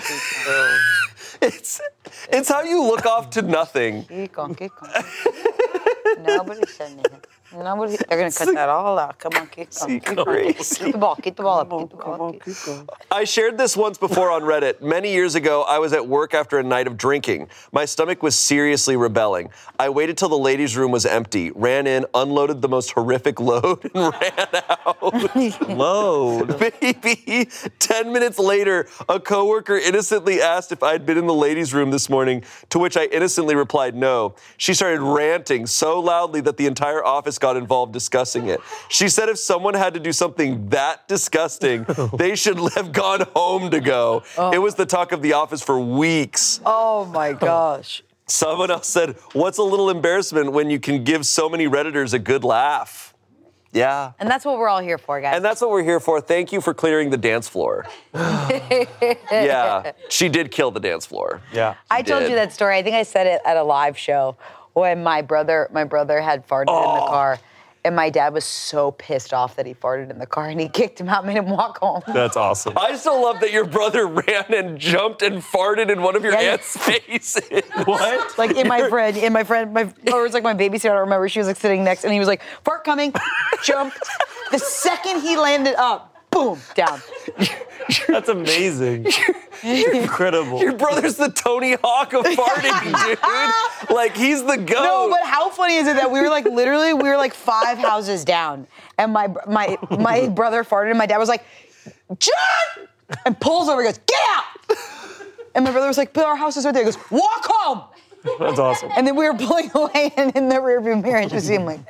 It's how you look off to nothing. Keep going. Keep going. Nobody said anything. Nobody. They're gonna cut that all out. Come on, keep going. Keep going. Keep the ball. Keep the ball up. Keep the ball up. Keep going. I shared this once before on Reddit. Many years ago, I was at work after a night of drinking. My stomach was seriously rebelling. I waited till the ladies' room was empty, ran in, unloaded the most horrific load, and ran out. Load? Maybe 10 minutes later, a coworker innocently asked if I'd been in the ladies' room this morning, to which I innocently replied no. She started ranting so loudly that the entire office got involved discussing it. She said if someone had to do something that disgusting, they should have gone home to go. It was the talk of the office for weeks. Oh my gosh. Someone else said, what's a little embarrassment when you can give so many Redditors a good laugh? Yeah. And that's what we're all here for, guys. And that's what we're here for. Thank you for clearing the dance floor. Yeah, she did kill the dance floor. Yeah. I told you that story. I think I said it at a live show when my brother had farted in the car. And my dad was so pissed off that he farted in the car, and he kicked him out, made him walk home. That's awesome. I still love that your brother ran and jumped and farted in one of your aunt's faces. What? Like or it was like my babysitter, I don't remember, she was like sitting next, and he was like, fart coming, jumped. The second he landed up, boom, down. That's amazing. Incredible. Your brother's the Tony Hawk of farting, dude. Like, he's the GOAT. No, but how funny is it that we were like 5 houses down, and my brother farted, and my dad was like, John! And pulls over, and goes, get out! And my brother was like, but our house is right there. He goes, walk home! That's awesome. And then we were pulling away, and in the rearview mirror, just see him like...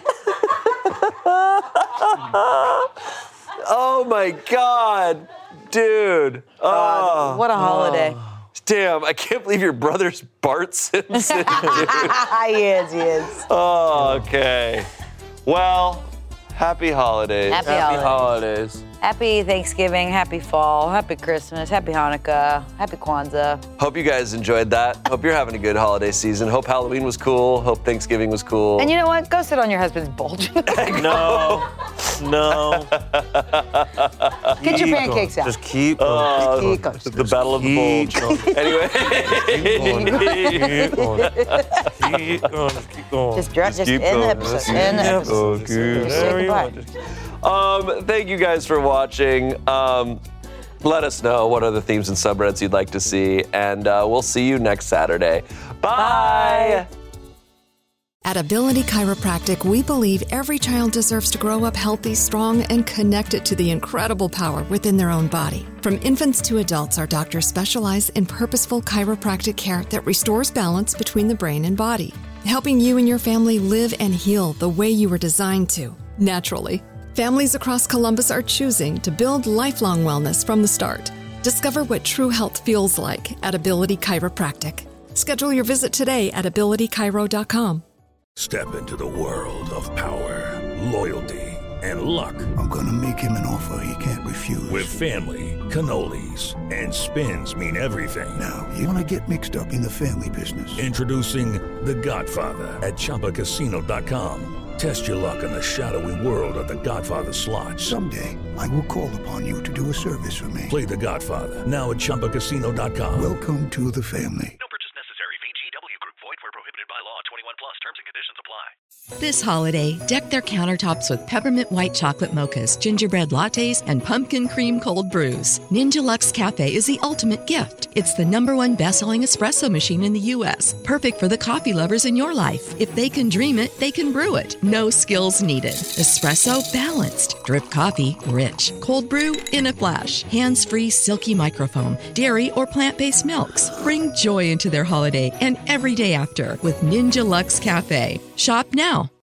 Oh my God, dude. God, what a holiday. Damn, I can't believe your brother's Bart Simpson, dude. He is. Oh, okay. Well, happy holidays. Happy holidays. Happy Thanksgiving, happy fall, happy Christmas, happy Hanukkah, happy Kwanzaa. Hope you guys enjoyed that. Hope you're having a good holiday season. Hope Halloween was cool. Hope Thanksgiving was cool. And you know what? Go sit on your husband's bulge. No. No. Get your pancakes out. Just keep going. Keep going. The battle of the bulge. Anyway. Keep going. Keep going. Just end keep the going. episode. End the episode. Just say goodbye. Thank you guys for watching. Let us know what other themes and subreddits you'd like to see, and we'll see you next Saturday. Bye! At Ability Chiropractic, we believe every child deserves to grow up healthy, strong, and connected to the incredible power within their own body. From infants to adults, our doctors specialize in purposeful chiropractic care that restores balance between the brain and body, helping you and your family live and heal the way you were designed to, naturally. Families across Columbus are choosing to build lifelong wellness from the start. Discover what true health feels like at Ability Chiropractic. Schedule your visit today at abilitychiro.com. Step into the world of power, loyalty, and luck. I'm gonna make him an offer he can't refuse. With family, cannolis, and spins mean everything. Now, you wanna get mixed up in the family business. Introducing The Godfather at ChumbaCasino.com. Test your luck in the shadowy world of The Godfather slot. Someday, I will call upon you to do a service for me. Play The Godfather now at ChumbaCasino.com. Welcome to the family. No purchase necessary. VGW Group. Void where prohibited by law. 21 plus. Terms and conditions apply. This holiday, deck their countertops with peppermint white chocolate mochas, gingerbread lattes, and pumpkin cream cold brews. Ninja Luxe Cafe is the ultimate gift. It's the #1 best-selling espresso machine in the U.S., perfect for the coffee lovers in your life. If they can dream it, they can brew it. No skills needed. Espresso balanced. Drip coffee rich. Cold brew in a flash. Hands-free silky microfoam. Dairy or plant-based milks. Bring joy into their holiday and every day after with Ninja Luxe Cafe. Shop now.